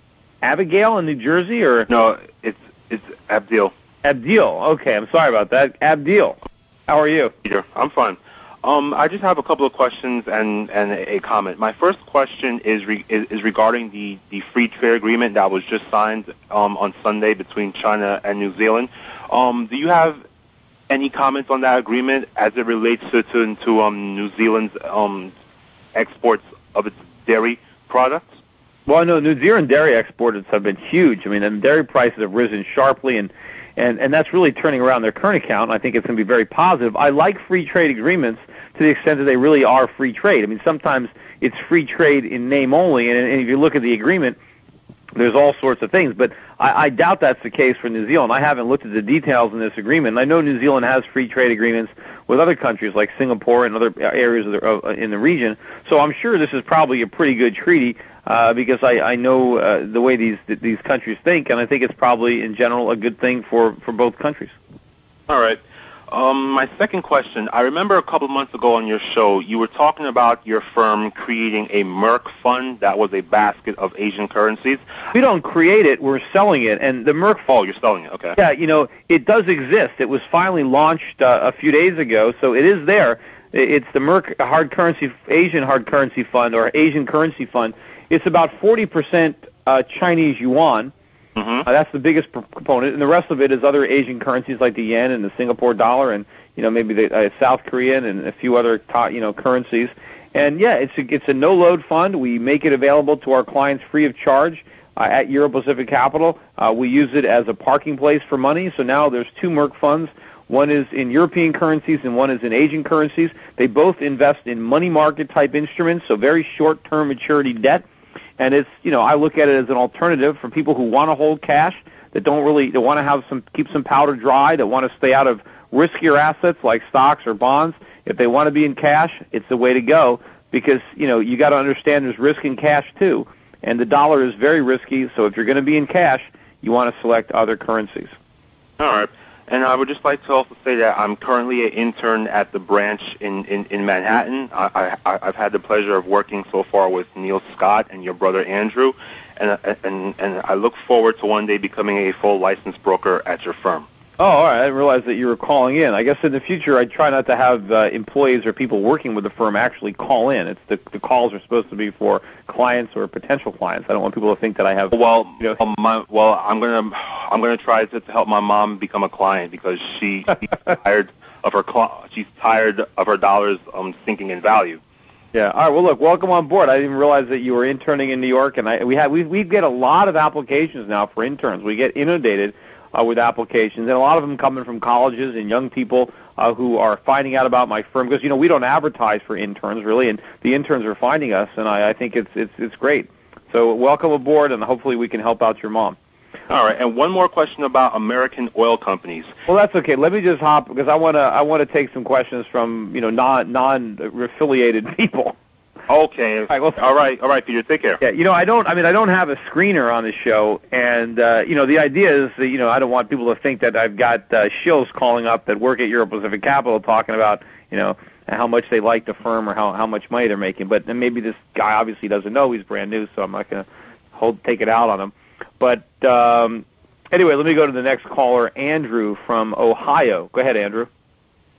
Abigail in New Jersey or no? It's it's Abdil. Abdil. Okay, I'm sorry about that. Abdil, how are you? Peter, I'm fine. Um, I just have a couple of questions and, and a comment. My first question is re, is, is regarding the, the free trade agreement that was just signed um, on Sunday between China and New Zealand. Um, do you have any comments on that agreement as it relates to to, to um, New Zealand's um, exports of its dairy products? Well, I know New Zealand dairy exports have been huge. I mean, and dairy prices have risen sharply, and, and, and that's really turning around their current account, and I think it's going to be very positive. I like free trade agreements to the extent that they really are free trade. I mean, sometimes it's free trade in name only, and, and if you look at the agreement, there's all sorts of things. But I, I doubt that's the case for New Zealand. I haven't looked at the details in this agreement, and I know New Zealand has free trade agreements with other countries like Singapore and other areas of the, uh, in the region, so I'm sure this is probably a pretty good treaty. Uh, because I, I know uh, the way these these countries think, and I think it's probably, in general, a good thing for, for both countries. All right. Um, my second question, I remember a couple of months ago on your show, you were talking about your firm creating a Merc fund that was a basket of Asian currencies. We don't create it, we're selling it, and the Merc fund... Oh, you're selling it, okay. Yeah, you know, it does exist. It was finally launched uh, a few days ago, so it is there. It's the Merc Hard Currency, Asian Hard Currency Fund, or Asian Currency Fund. It's about forty percent uh, Chinese yuan. Mm-hmm. Uh, that's the biggest p- component, and the rest of it is other Asian currencies like the yen and the Singapore dollar, and you know maybe the uh, South Korean and a few other ta- you know currencies. And yeah, it's a, it's a no-load fund. We make it available to our clients free of charge uh, at Euro Pacific Capital. Uh, we use it as a parking place for money. So now there's two Merc funds. One is in European currencies and one is in Asian currencies. They both invest in money market type instruments, so very short-term maturity debt. And it's, you know, I look at it as an alternative for people who want to hold cash, that don't really, that want to have some, keep some powder dry, that want to stay out of riskier assets like stocks or bonds. If they want to be in cash, it's the way to go because, you know, you got to understand there's risk in cash too. And the dollar is very risky, so if you're going to be in cash, you want to select other currencies. All right. And I would just like to also say that I'm currently an intern at the branch in, in, in Manhattan. I, I, I've had the pleasure of working so far with Neil Scott and your brother Andrew, and, and, and I look forward to one day becoming a full licensed broker at your firm. Oh, all right. I didn't realize that you were calling in. I guess in the future I try not to have uh, employees or people working with the firm actually call in. It's the, the calls are supposed to be for clients or potential clients. I don't want people to think that I have. Well, you know, um, my, well, I'm gonna I'm gonna try to, to help my mom become a client because she, she's tired of her cl- she's tired of her dollars um sinking in value. Yeah. All right. Well, look, welcome on board. I didn't even realize that you were interning in New York, and I we have we we get a lot of applications now for interns. We get inundated Uh, with applications, and a lot of them coming from colleges and young people uh, who are finding out about my firm because you know we don't advertise for interns really, and the interns are finding us, and I, I think it's it's it's great. So welcome aboard, and hopefully we can help out your mom. All right, and one more question about American oil companies. Well, that's okay. Let me just hop because I want to I want to take some questions from you know non non affiliated people. Okay. All right, well, all right, all right, Peter. Take care. Yeah, you know, I don't. I mean, I don't have a screener on the show, and uh, you know, the idea is that you know, I don't want people to think that I've got uh, shills calling up that work at Euro Pacific Capital talking about you know how much they like the firm or how how much money they're making. But then maybe this guy obviously doesn't know he's brand new, so I'm not going to hold take it out on him. But um, anyway, let me go to the next caller, Andrew from Ohio. Go ahead, Andrew.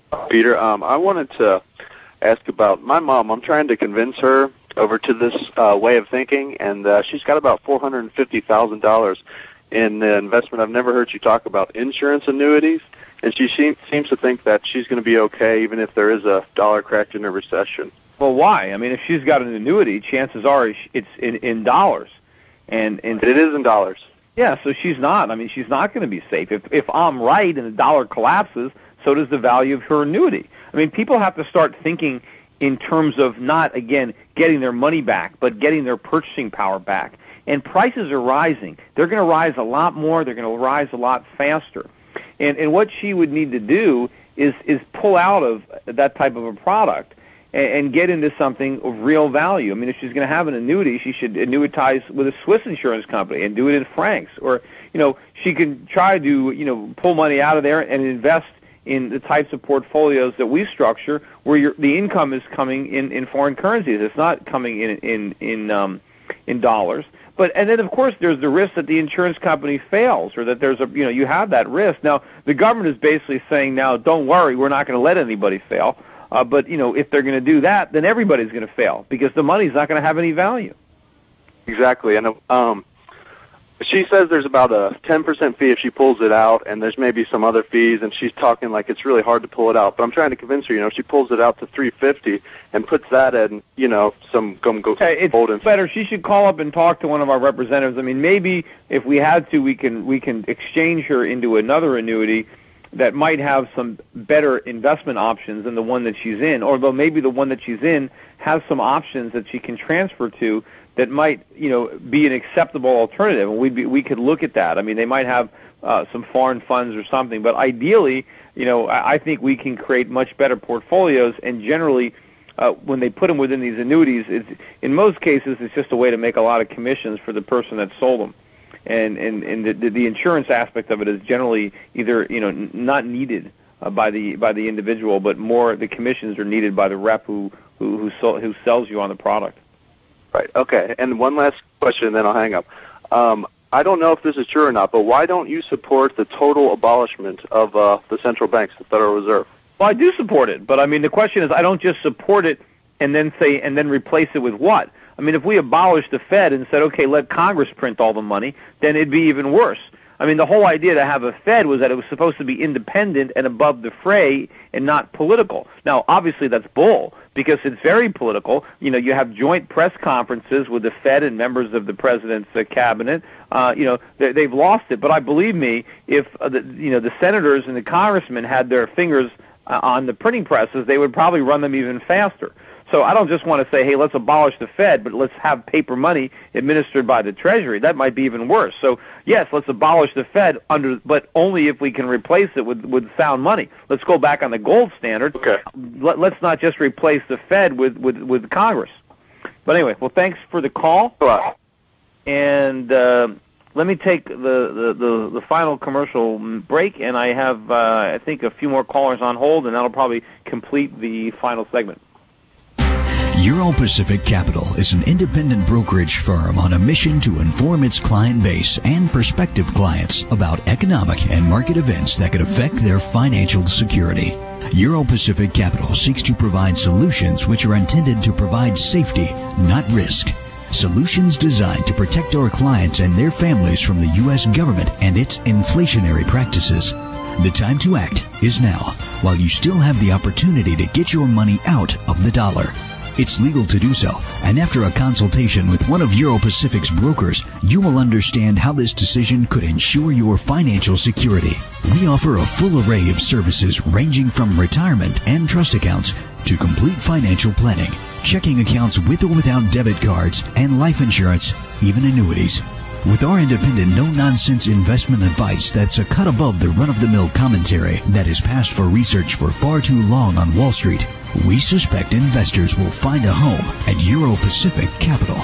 Peter, um, I wanted to ask about my mom. I'm trying to convince her over to this uh, way of thinking, and uh, she's got about four hundred fifty thousand dollars in the investment. I've never heard you talk about insurance annuities, and she seem, seems to think that she's going to be okay even if there is a dollar crash in a recession. Well, why? I mean, if she's got an annuity, chances are it's in, in dollars. And, and it is in dollars. Yeah, so she's not. I mean, she's not going to be safe. If if I'm right and the dollar collapses, so does the value of her annuity. I mean, people have to start thinking in terms of not, again, getting their money back, but getting their purchasing power back. And prices are rising. They're going to rise a lot more. They're going to rise a lot faster. And and what she would need to do is is pull out of that type of a product and, and get into something of real value. I mean, if she's going to have an annuity, she should annuitize with a Swiss insurance company and do it in francs. Or, you know, she can try to, you know, pull money out of there and invest in the types of portfolios that we structure where your, the income is coming in, in foreign currencies. It's not coming in in in um, in dollars. But and then of course there's the risk that the insurance company fails, or that there's a you know you have that risk. Now the government is basically saying now, don't worry, we're not going to let anybody fail. Uh, but you know if they're going to do that, then everybody's going to fail because the money's not going to have any value. Exactly, and um, she says there's about a ten percent fee if she pulls it out, and there's maybe some other fees, and she's talking like it's really hard to pull it out. But I'm trying to convince her, you know, if she pulls it out to three fifty and puts that in, you know, some some go hey, it's gold. Better. She should call up and talk to one of our representatives. I mean, maybe if we had to, we can we can exchange her into another annuity that might have some better investment options than the one that she's in, although maybe the one that she's in has some options that she can transfer to that might, you know, be an acceptable alternative, and we'd be, we could look at that. I mean, they might have uh, some foreign funds or something, but ideally, you know, I, I think we can create much better portfolios, and generally, uh, when they put them within these annuities, it's, in most cases, it's just a way to make a lot of commissions for the person that sold them. And and, and the, the insurance aspect of it is generally either, you know, n- not needed uh, by the by the individual, but more the commissions are needed by the rep who who who, so, who sells you on the product. Right. Okay. And one last question, and then I'll hang up. Um, I don't know if this is true or not, but why don't you support the total abolishment of uh, the central banks, the Federal Reserve? Well, I do support it, but I mean the question is, I don't just support it and then say and then replace it with what? I mean, if we abolished the Fed and said, okay, let Congress print all the money, then it'd be even worse. I mean, the whole idea to have a Fed was that it was supposed to be independent and above the fray and not political. Now, obviously, that's bull because it's very political. You know, you have joint press conferences with the Fed and members of the president's uh, cabinet. Uh, you know, they, they've lost it. But I believe me, if uh, the, you know the senators and the congressmen had their fingers uh, on the printing presses, they would probably run them even faster. So I don't just want to say, hey, let's abolish the Fed, but let's have paper money administered by the Treasury. That might be even worse. So, yes, let's abolish the Fed, under, but only if we can replace it with, with sound money. Let's go back on the gold standard. Okay. Let, let's not just replace the Fed with, with, with Congress. But anyway, well, thanks for the call. Well, and uh, let me take the, the, the, the final commercial break, and I have, uh, I think, a few more callers on hold, and that'll probably complete the final segment. Euro Pacific Capital is an independent brokerage firm on a mission to inform its client base and prospective clients about economic and market events that could affect their financial security. Euro Pacific Capital seeks to provide solutions which are intended to provide safety, not risk. Solutions designed to protect our clients and their families from the U S government and its inflationary practices. The time to act is now, while you still have the opportunity to get your money out of the dollar. It's legal to do so, and after a consultation with one of Euro Pacific's brokers, you will understand how this decision could ensure your financial security. We offer a full array of services ranging from retirement and trust accounts to complete financial planning, checking accounts with or without debit cards, and life insurance, even annuities. With our independent, no-nonsense investment advice that's a cut above the run-of-the-mill commentary that is passed for research for far too long on Wall Street, we suspect investors will find a home at Euro Pacific Capital.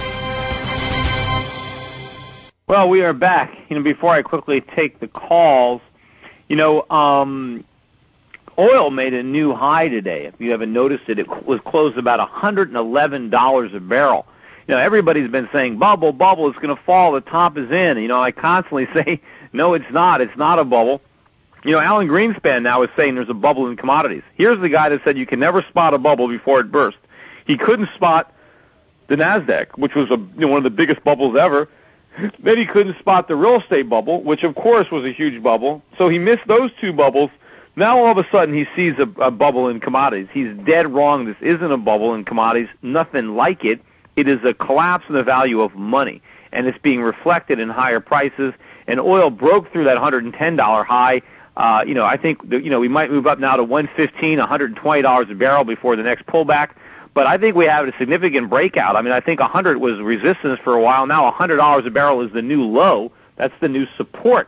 Well, we are back. You know, before I quickly take the calls, you know, um, oil made a new high today. If you haven't noticed it, it was closed about one hundred eleven dollars a barrel. You know, everybody's been saying, bubble, bubble, it's going to fall, the top is in. You know, I constantly say, no, it's not. It's not a bubble. You know, Alan Greenspan now is saying there's a bubble in commodities. Here's the guy that said you can never spot a bubble before it burst. He couldn't spot the NASDAQ, which was a, you know, one of the biggest bubbles ever. Then he couldn't spot the real estate bubble, which of course was a huge bubble. So he missed those two bubbles. Now all of a sudden he sees a, a bubble in commodities. He's dead wrong. This isn't a bubble in commodities. Nothing like it. It is a collapse in the value of money, and it's being reflected in higher prices. And oil broke through that one hundred ten dollars high. Uh, you know, I think you know we might move up now to one fifteen, one hundred twenty dollars a barrel before the next pullback. But I think we have a significant breakout. I mean, I think one hundred was resistance for a while. Now one hundred dollars a barrel is the new low. That's the new support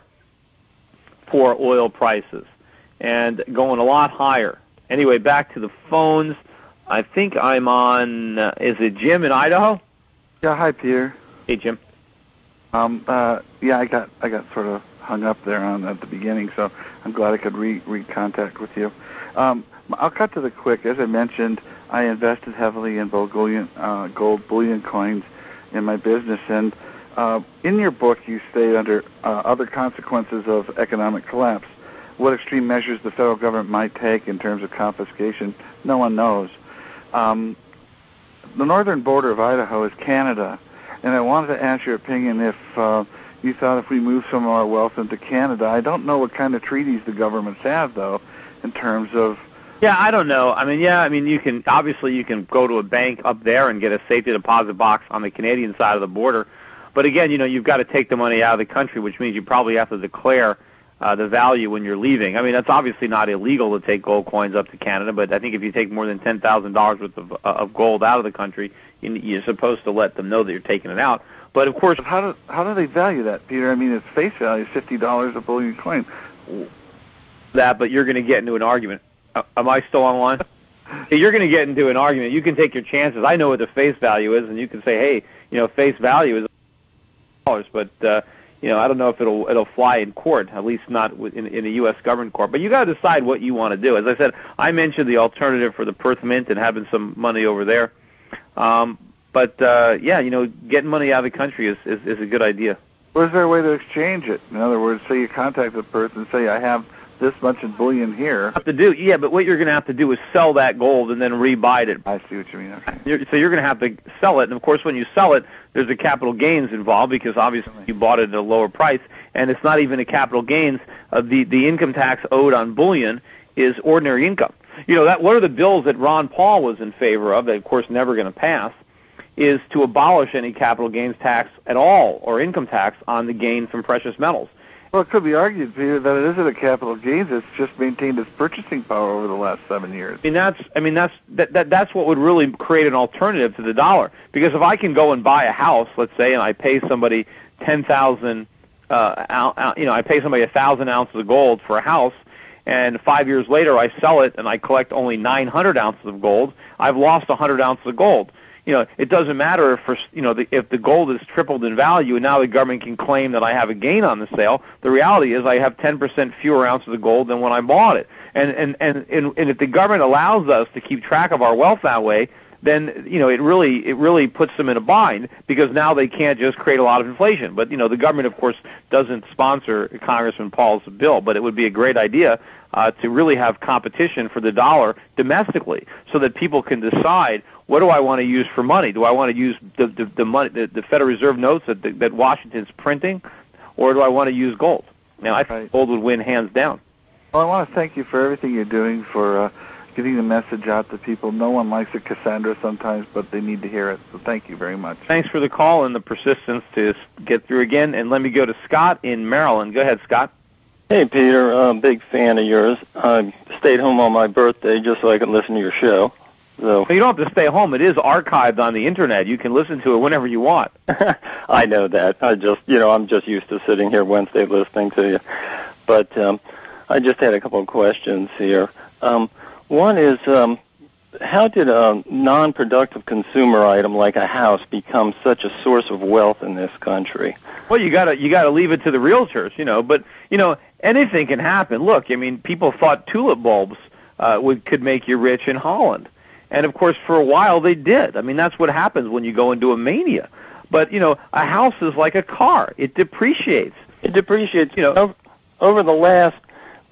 for oil prices, and going a lot higher. Anyway, back to the phones. I think I'm on, uh, is it Jim in Idaho? Yeah, hi, Peter. Hey, Jim. Um, uh, yeah, I got I got sort of hung up there on at the beginning, so I'm glad I could re re-contact with you. Um, I'll cut to the quick. As I mentioned, I invested heavily in gold bullion, uh, gold bullion coins in my business, and uh, in your book you state under uh, other consequences of economic collapse, what extreme measures the federal government might take in terms of confiscation, no one knows. Um, the northern border of Idaho is Canada, and I wanted to ask your opinion if uh, you thought if we moved some of our wealth into Canada. I don't know what kind of treaties the governments have, though, in terms of... Yeah, I don't know. I mean, yeah, I mean, you can, obviously you can go to a bank up there and get a safety deposit box on the Canadian side of the border. But again, you know, you've got to take the money out of the country, which means you probably have to declare Uh, the value when you're leaving. I mean, that's obviously not illegal to take gold coins up to Canada, but I think if you take more than ten thousand dollars worth of, uh, of gold out of the country, you, you're supposed to let them know that you're taking it out. But of course, but how do how do they value that, Peter? I mean, its face value is fifty dollars a bullion coin. That, but you're going to get into an argument. Uh, am I still online? You're going to get into an argument. You can take your chances. I know what the face value is, and you can say, hey, you know, face value is dollars, but uh, you know, I don't know if it'll it'll fly in court, at least not in, in a U S government court. But you got to decide what you want to do. As I said, I mentioned the alternative for the Perth Mint and having some money over there. Um, but uh, yeah, you know, getting money out of the country is, is, is a good idea. Was there a way to exchange it? In other words, say you contact the person and say, I have this much in bullion here. Have to do, yeah, but what you're going to have to do is sell that gold and then rebuy it. I see what you mean. Okay. You're, so you're going to have to sell it, and of course, when you sell it, there's a capital gains involved because obviously you bought it at a lower price, and it's not even a capital gains. Uh, the the income tax owed on bullion is ordinary income. You know that one of the bills that Ron Paul was in favor of, that of course never going to pass, is to abolish any capital gains tax at all or income tax on the gain from precious metals. Well, it could be argued, Peter, that it isn't a capital gains. It's just maintained its purchasing power over the last seven years. I mean, that's I mean that's that, that that's what would really create an alternative to the dollar. Because if I can go and buy a house, let's say, and I pay somebody ten thousand, uh, you know, I pay somebody a thousand ounces of gold for a house, and five years later I sell it and I collect only nine hundred ounces of gold, I've lost a hundred ounces of gold. You know, it doesn't matter if, for, you know, the, if the gold is tripled in value and now the government can claim that I have a gain on the sale. The reality is I have ten percent fewer ounces of gold than when I bought it. And, and, and, and, and if the government allows us to keep track of our wealth that way, then, you know, it really, it really puts them in a bind because now they can't just create a lot of inflation. But, you know, the government, of course, doesn't sponsor Congressman Paul's bill, but it would be a great idea uh, to really have competition for the dollar domestically so that people can decide, what do I want to use for money? Do I want to use the the, the money, the, the Federal Reserve notes that the, that Washington's printing, or do I want to use gold? Now, I think right. gold would win hands down. Well, I want to thank you for everything you're doing for uh, getting the message out to people. No one likes it, Cassandra, sometimes, but they need to hear it. So thank you very much. Thanks for the call and the persistence to get through again. And let me go to Scott in Maryland. Go ahead, Scott. Hey, Peter. I'm a big fan of yours. I stayed home on my birthday just so I could listen to your show. So you don't have to stay home. It is archived on the Internet. You can listen to it whenever you want. I know that. I just, you know, I'm just used to sitting here Wednesday listening to you. But um, I just had a couple of questions here. Um, one is, um, how did a non-productive consumer item like a house become such a source of wealth in this country? Well, you gotta you gotta leave it to the realtors, you know. But you know, anything can happen. Look, I mean, people thought tulip bulbs uh, would could make you rich in Holland. And, of course, for a while they did. I mean, that's what happens when you go into a mania. But, you know, a house is like a car. It depreciates. It depreciates, you know, over, over the last,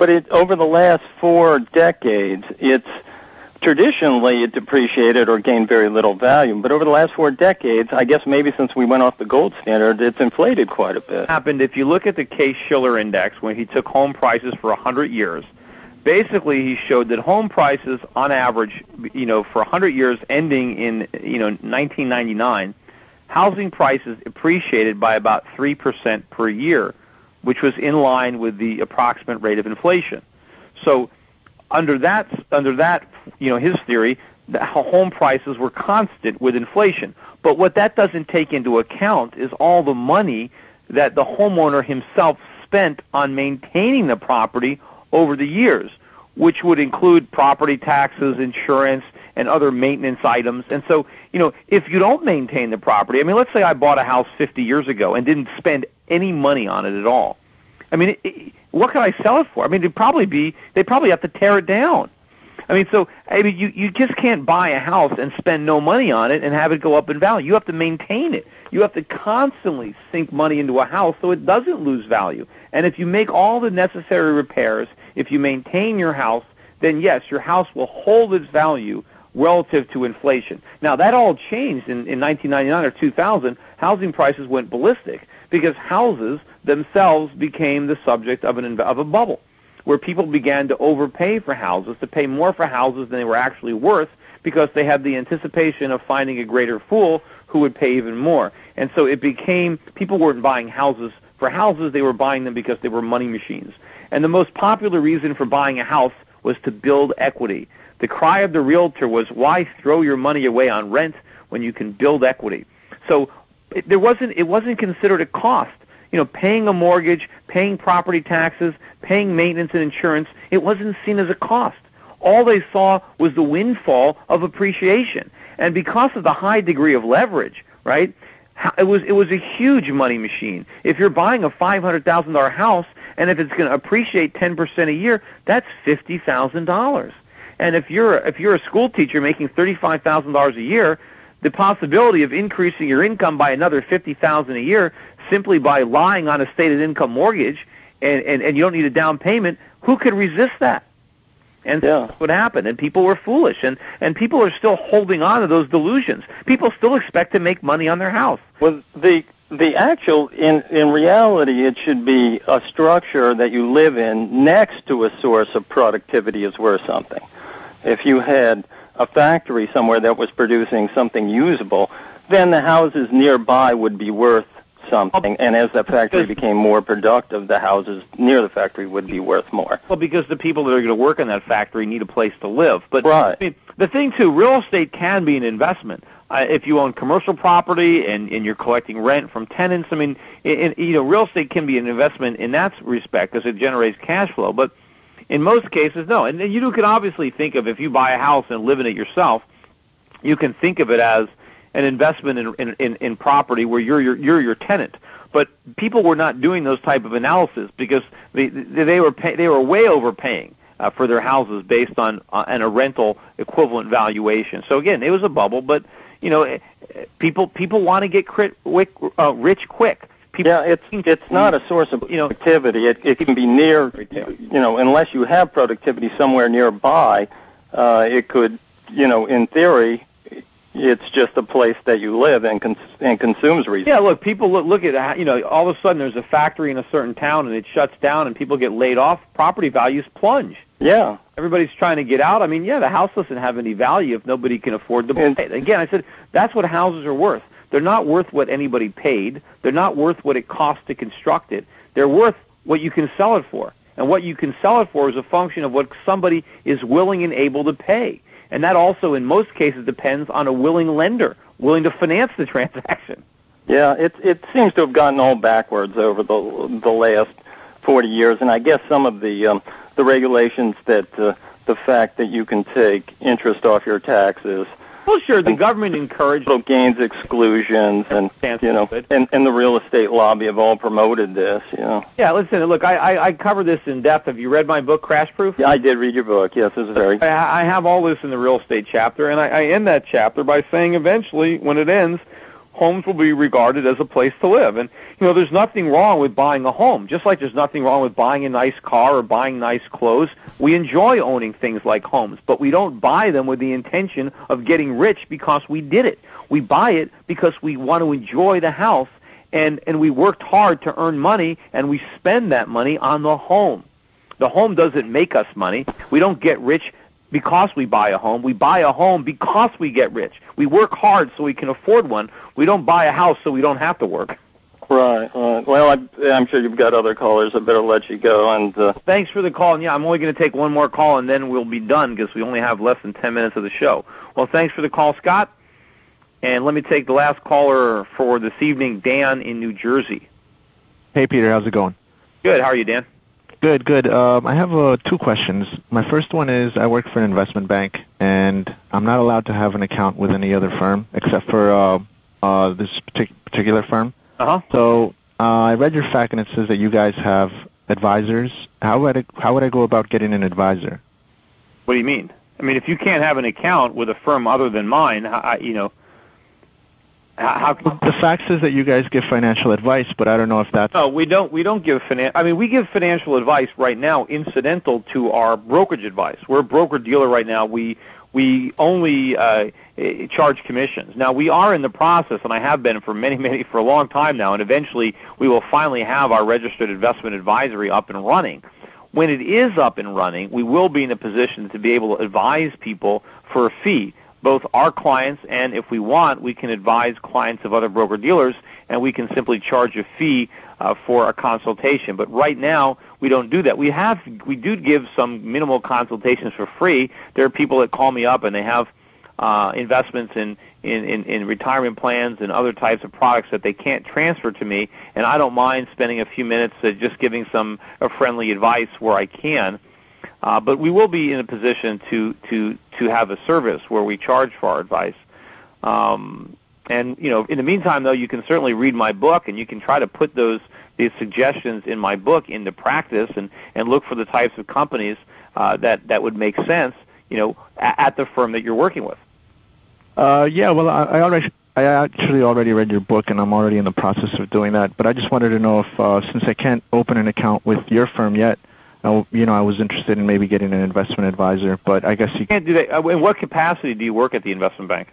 but it over the last four decades, it's traditionally it depreciated or gained very little value. But over the last four decades, I guess maybe since we went off the gold standard, it's inflated quite a bit. Happened if you look at the Case-Shiller index when he took home prices for one hundred years. Basically, he showed that home prices, on average, you know, for one hundred years, ending in you know nineteen ninety-nine, housing prices appreciated by about three percent per year, which was in line with the approximate rate of inflation. So, under that, under that, you know, his theory, the home prices were constant with inflation. But what that doesn't take into account is all the money that the homeowner himself spent on maintaining the property over the years, which would include property taxes, insurance, and other maintenance items. And so, you know, if you don't maintain the property, I mean, let's say I bought a house fifty years ago and didn't spend any money on it at all. I mean, it, it, what could I sell it for? I mean, it'd probably be, they'd probably have to tear it down. I mean, so, I mean, you, you just can't buy a house and spend no money on it and have it go up in value. You have to maintain it. You have to constantly sink money into a house so it doesn't lose value. And if you make all the necessary repairs, if you maintain your house, then yes, your house will hold its value relative to inflation. Now, that all changed in, in nineteen ninety-nine or two thousand. Housing prices went ballistic because houses themselves became the subject of an of a bubble, where people began to overpay for houses, to pay more for houses than they were actually worth, because they had the anticipation of finding a greater fool who would pay even more. And so it became, people weren't buying houses for houses, they were buying them because they were money machines. And the most popular reason for buying a house was to build equity. The cry of the realtor was, why throw your money away on rent when you can build equity? So it, there wasn't, it wasn't considered a cost. You know, paying a mortgage, paying property taxes, paying maintenance and insurance, it wasn't seen as a cost. All they saw was the windfall of appreciation. And because of the high degree of leverage, right, it was it was a huge money machine. If you're buying a five hundred thousand dollars house, and if it's going to appreciate ten percent a year, that's fifty thousand dollars. And if you're if you're a school teacher making thirty-five thousand dollars a year, the possibility of increasing your income by another fifty thousand dollars a year simply by lying on a stated income mortgage, and, and, and you don't need a down payment, who could resist that? And yeah. That's what happened, and people were foolish, and, and people are still holding on to those delusions. People still expect to make money on their house. Well, the the actual, in, in reality, it should be a structure that you live in next to a source of productivity is worth something. If you had a factory somewhere that was producing something usable, then the houses nearby would be worth something, and as the factory became more productive, the houses near the factory would be worth more. Well, because the people that are going to work in that factory need a place to live. But right. I mean, the thing, too, real estate can be an investment. Uh, if you own commercial property and, and you're collecting rent from tenants, I mean, in, you know, real estate can be an investment in that respect because it generates cash flow. But in most cases, no. And, and you can obviously think of, if you buy a house and live in it yourself, you can think of it as an investment in, in, in property where you're your, you're your tenant. But people were not doing those type of analysis because they they were pay, they were way overpaying uh, for their houses based on uh, on a rental equivalent valuation. So again, it was a bubble, but you know, people people want to get quick, uh, rich quick. People yeah, it's it's not a source of you know productivity. It it can be near, you know, unless you have productivity somewhere nearby, uh, it could, you know, in theory. It's just a place that you live and cons- and consumes resources. Yeah, look, people look, look at, you know, all of a sudden there's a factory in a certain town and it shuts down and people get laid off. Property values plunge. Yeah. Everybody's trying to get out. I mean, yeah, the house doesn't have any value if nobody can afford to buy it. Again, I said that's what houses are worth. They're not worth what anybody paid. They're not worth what it costs to construct it. They're worth what you can sell it for. And what you can sell it for is a function of what somebody is willing and able to pay. And that also, in most cases, depends on a willing lender, willing to finance the transaction. Yeah, it it seems to have gotten all backwards over the the last forty years, and I guess some of the um, the regulations that uh, the fact that you can take interest off your taxes. Well, sure, the government encouraged gains exclusions, and you know, and, and the real estate lobby have all promoted this. You know. Yeah, listen, look, I, I, I cover this in depth. Have you read my book, Crash Proof? Yeah, I did read your book. Yes, it's very. I, I have all this in the real estate chapter, and I, I end that chapter by saying, eventually, when it ends, homes will be regarded as a place to live. And, you know, there's nothing wrong with buying a home, just like there's nothing wrong with buying a nice car or buying nice clothes. We enjoy owning things like homes, but we don't buy them with the intention of getting rich because we did it. We buy it because we want to enjoy the house, and, and we worked hard to earn money, and we spend that money on the home. The home doesn't make us money. We don't get rich because we buy a home. We buy a home because we get rich. We work hard so we can afford one. We don't buy a house so we don't have to work. Right, right. Well, I, I'm sure you've got other callers. I better let you go. And uh... Thanks for the call. And, yeah, I'm only going to take one more call, and then we'll be done because we only have less than ten minutes of the show. Well, thanks for the call, Scott. And let me take the last caller for this evening, Dan in New Jersey. Hey, Peter. How's it going? Good. How are you, Dan? Good, good. Um, I have uh, two questions. My first one is I work for an investment bank, and I'm not allowed to have an account with any other firm except for uh, uh, this partic- particular firm. Uh-huh. So uh, I read your fact, and it says that you guys have advisors. How would I, how would I go about getting an advisor? What do you mean? I mean, if you can't have an account with a firm other than mine, I, you know, how, how the fact says that you guys give financial advice, but I don't know if that's... No, we don't. We don't give finan. I mean, we give financial advice right now, incidental to our brokerage advice. We're a broker dealer right now. We we only uh, charge commissions. Now, we are in the process, and I have been for many, many for a long time now, and eventually we will finally have our registered investment advisory up and running. When it is up and running, we will be in a position to be able to advise people for a fee. Both our clients and, if we want, we can advise clients of other broker-dealers, and we can simply charge a fee uh, for a consultation. But right now, we don't do that. We have, we do give some minimal consultations for free. There are people that call me up, and they have uh, investments in, in, in, in retirement plans and other types of products that they can't transfer to me, and I don't mind spending a few minutes uh, just giving some uh, friendly advice where I can. Uh, but we will be in a position to, to, to have a service where we charge for our advice. Um, and, you know, in the meantime, though, you can certainly read my book, and you can try to put those these suggestions in my book into practice and, and look for the types of companies uh, that, that would make sense, you know, at, at the firm that you're working with. Uh, yeah, well, I, I already... I actually already read your book, and I'm already in the process of doing that. But I just wanted to know if, uh, since I can't open an account with your firm yet, uh, you know, I was interested in maybe getting an investment advisor. But I guess you can't do that. In what capacity do you work at the investment bank?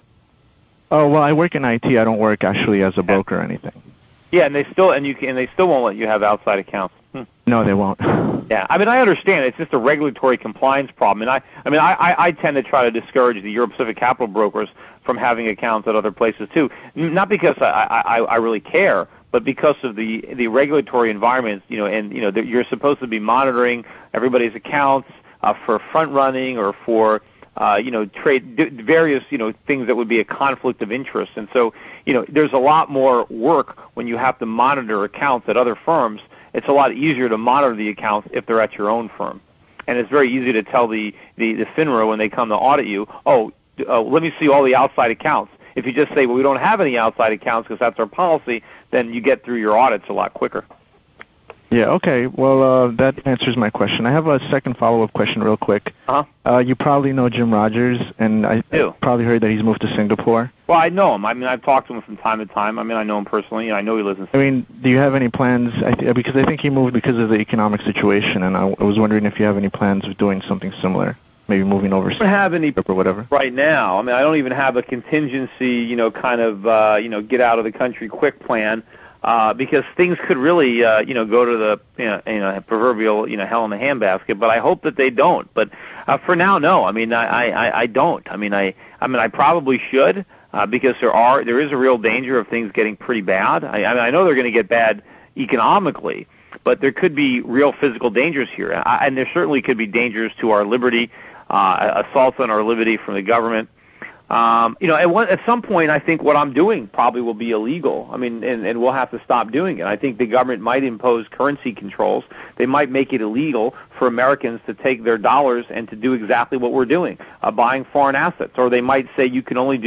Oh, well, I work in I T. I don't work actually as a broker or anything. Yeah, and they still and you can, and they still won't let you have outside accounts. Hmm. No, they won't. Yeah, I mean, I understand it's just a regulatory compliance problem, and I, I mean, I, I, I tend to try to discourage the Euro Pacific capital brokers from having accounts at other places too. Not because I, I, I really care, but because of the the regulatory environment. You know, and you know, that you're supposed to be monitoring everybody's accounts uh, for front running or for uh, you know trade various you know things that would be a conflict of interest. And so you know, there's a lot more work when you have to monitor accounts at other firms. It's a lot easier to monitor the accounts if they're at your own firm. And it's very easy to tell the, the, the FINRA when they come to audit you, oh, uh, let me see all the outside accounts. If you just say, well, we don't have any outside accounts because that's our policy, then you get through your audits a lot quicker. Yeah, okay. Well, uh, that answers my question. I have a second follow-up question real quick. Uh-huh. Uh, you probably know Jim Rogers, and I do. Probably heard that he's moved to Singapore. Well, I know him. I mean, I've talked to him from time to time. I mean, I know him personally, and I know he lives in I mean, do you have any plans? I th- because I think he moved because of the economic situation, and I, I was wondering if you have any plans of doing something similar, maybe moving overseas. I don't have any or whatever. Right now. I mean, I don't even have a contingency, you know, kind of, uh, you know, get out of the country quick plan. Uh, because things could really, uh, you know, go to the, you know, you know, proverbial, you know, hell in the handbasket. But I hope that they don't. But uh, for now, no. I mean, I, I, I don't. I mean, I, I mean, I probably should uh, because there are, there is a real danger of things getting pretty bad. I, I mean, I know they're going to get bad economically, but there could be real physical dangers here, I, and there certainly could be dangers to our liberty, uh, assaults on our liberty from the government. Um, you know, at, one, at some point, I think what I'm doing probably will be illegal. I mean, and, and we'll have to stop doing it. I think the government might impose currency controls. They might make it illegal for Americans to take their dollars and to do exactly what we're doing, uh, buying foreign assets. Or they might say you can only do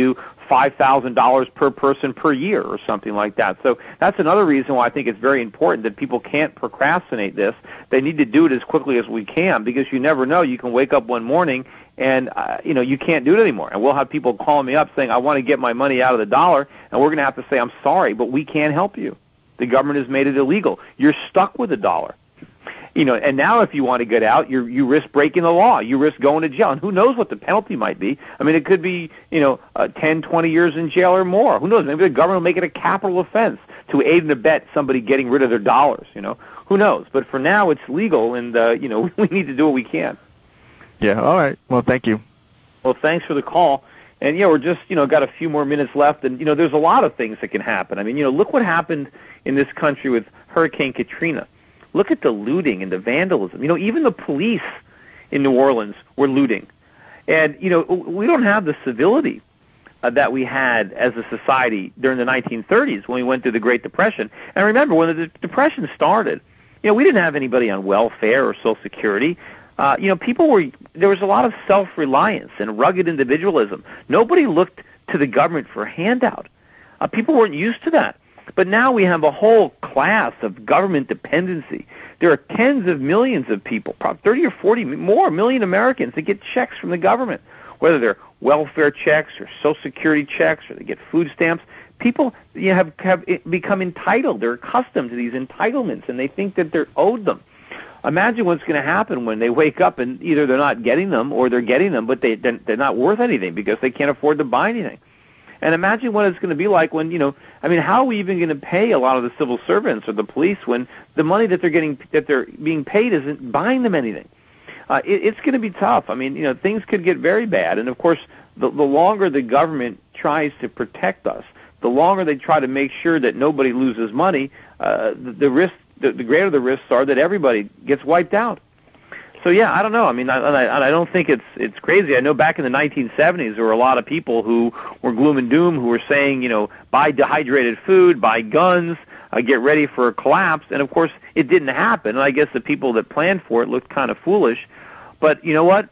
five thousand dollars per person per year or something like that. So that's another reason why I think it's very important that people can't procrastinate this. They need to do it as quickly as we can, because you never know. You can wake up one morning and, uh, you know, you can't do it anymore. And we'll have people calling me up saying, I want to get my money out of the dollar, and we're going to have to say, I'm sorry, but we can't help you. The government has made it illegal. You're stuck with the dollar. You know, and now if you want to get out, you you risk breaking the law. You risk going to jail. And who knows what the penalty might be? I mean, it could be, you know, uh, ten, twenty years in jail or more. Who knows? Maybe the government will make it a capital offense to aid and abet somebody getting rid of their dollars, you know. Who knows? But for now, it's legal, and, uh, you know, we need to do what we can. Yeah, all right. Well, thank you. Well, thanks for the call. And, yeah, we're just, you know, got a few more minutes left. And, you know, there's a lot of things that can happen. I mean, you know, look what happened in this country with Hurricane Katrina. Look at the looting and the vandalism. You know, even the police in New Orleans were looting. And, you know, we don't have the civility uh, that we had as a society during the nineteen thirties when we went through the Great Depression. And remember, when the Depression started, you know, we didn't have anybody on welfare or Social Security. Uh, you know, people were, there was a lot of self-reliance and rugged individualism. Nobody looked to the government for a handout. Uh, people weren't used to that. But now we have a whole class of government dependency. There are tens of millions of people, probably thirty or forty more million Americans that get checks from the government, whether they're welfare checks or Social Security checks or they get food stamps. People, you know, have, have become entitled. They're accustomed to these entitlements, and they think that they're owed them. Imagine what's going to happen when they wake up and either they're not getting them or they're getting them, but they, they're not worth anything because they can't afford to buy anything. And imagine what it's going to be like when, you know, I mean, how are we even going to pay a lot of the civil servants or the police when the money that they're getting, that they're being paid isn't buying them anything? Uh, it, it's going to be tough. I mean, you know, things could get very bad. And, of course, the, the longer the government tries to protect us, the longer they try to make sure that nobody loses money, uh, the, the risk, the, the greater the risks are that everybody gets wiped out. So yeah, I don't know. I mean, I, I, I don't think it's it's crazy. I know back in the nineteen seventies there were a lot of people who were gloom and doom, who were saying, you know, buy dehydrated food, buy guns, uh, get ready for a collapse. And of course, it didn't happen. And I guess the people that planned for it looked kind of foolish. But you know what?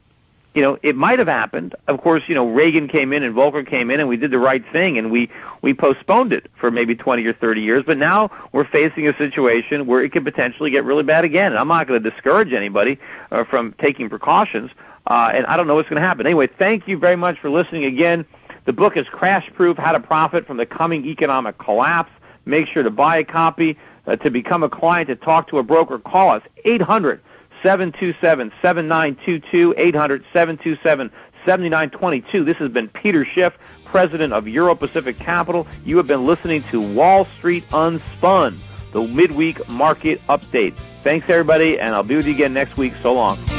You know, it might have happened. Of course, you know, Reagan came in and Volcker came in, and we did the right thing, and we, we postponed it for maybe twenty or thirty years. But now we're facing a situation where it could potentially get really bad again. And I'm not going to discourage anybody uh, from taking precautions, uh, and I don't know what's going to happen. Anyway, thank you very much for listening again. The book is Crash Proof: How to Profit from the Coming Economic Collapse. Make sure to buy a copy. Uh, to become a client, to talk to a broker, call us, eight hundred, seven two seven, seven nine two two, eight hundred, seven two seven, seven nine two two. This has been Peter Schiff, president of Euro Pacific Capital. You have been listening to Wall Street Unspun, the midweek market update. Thanks, everybody, and I'll be with you again next week. So long.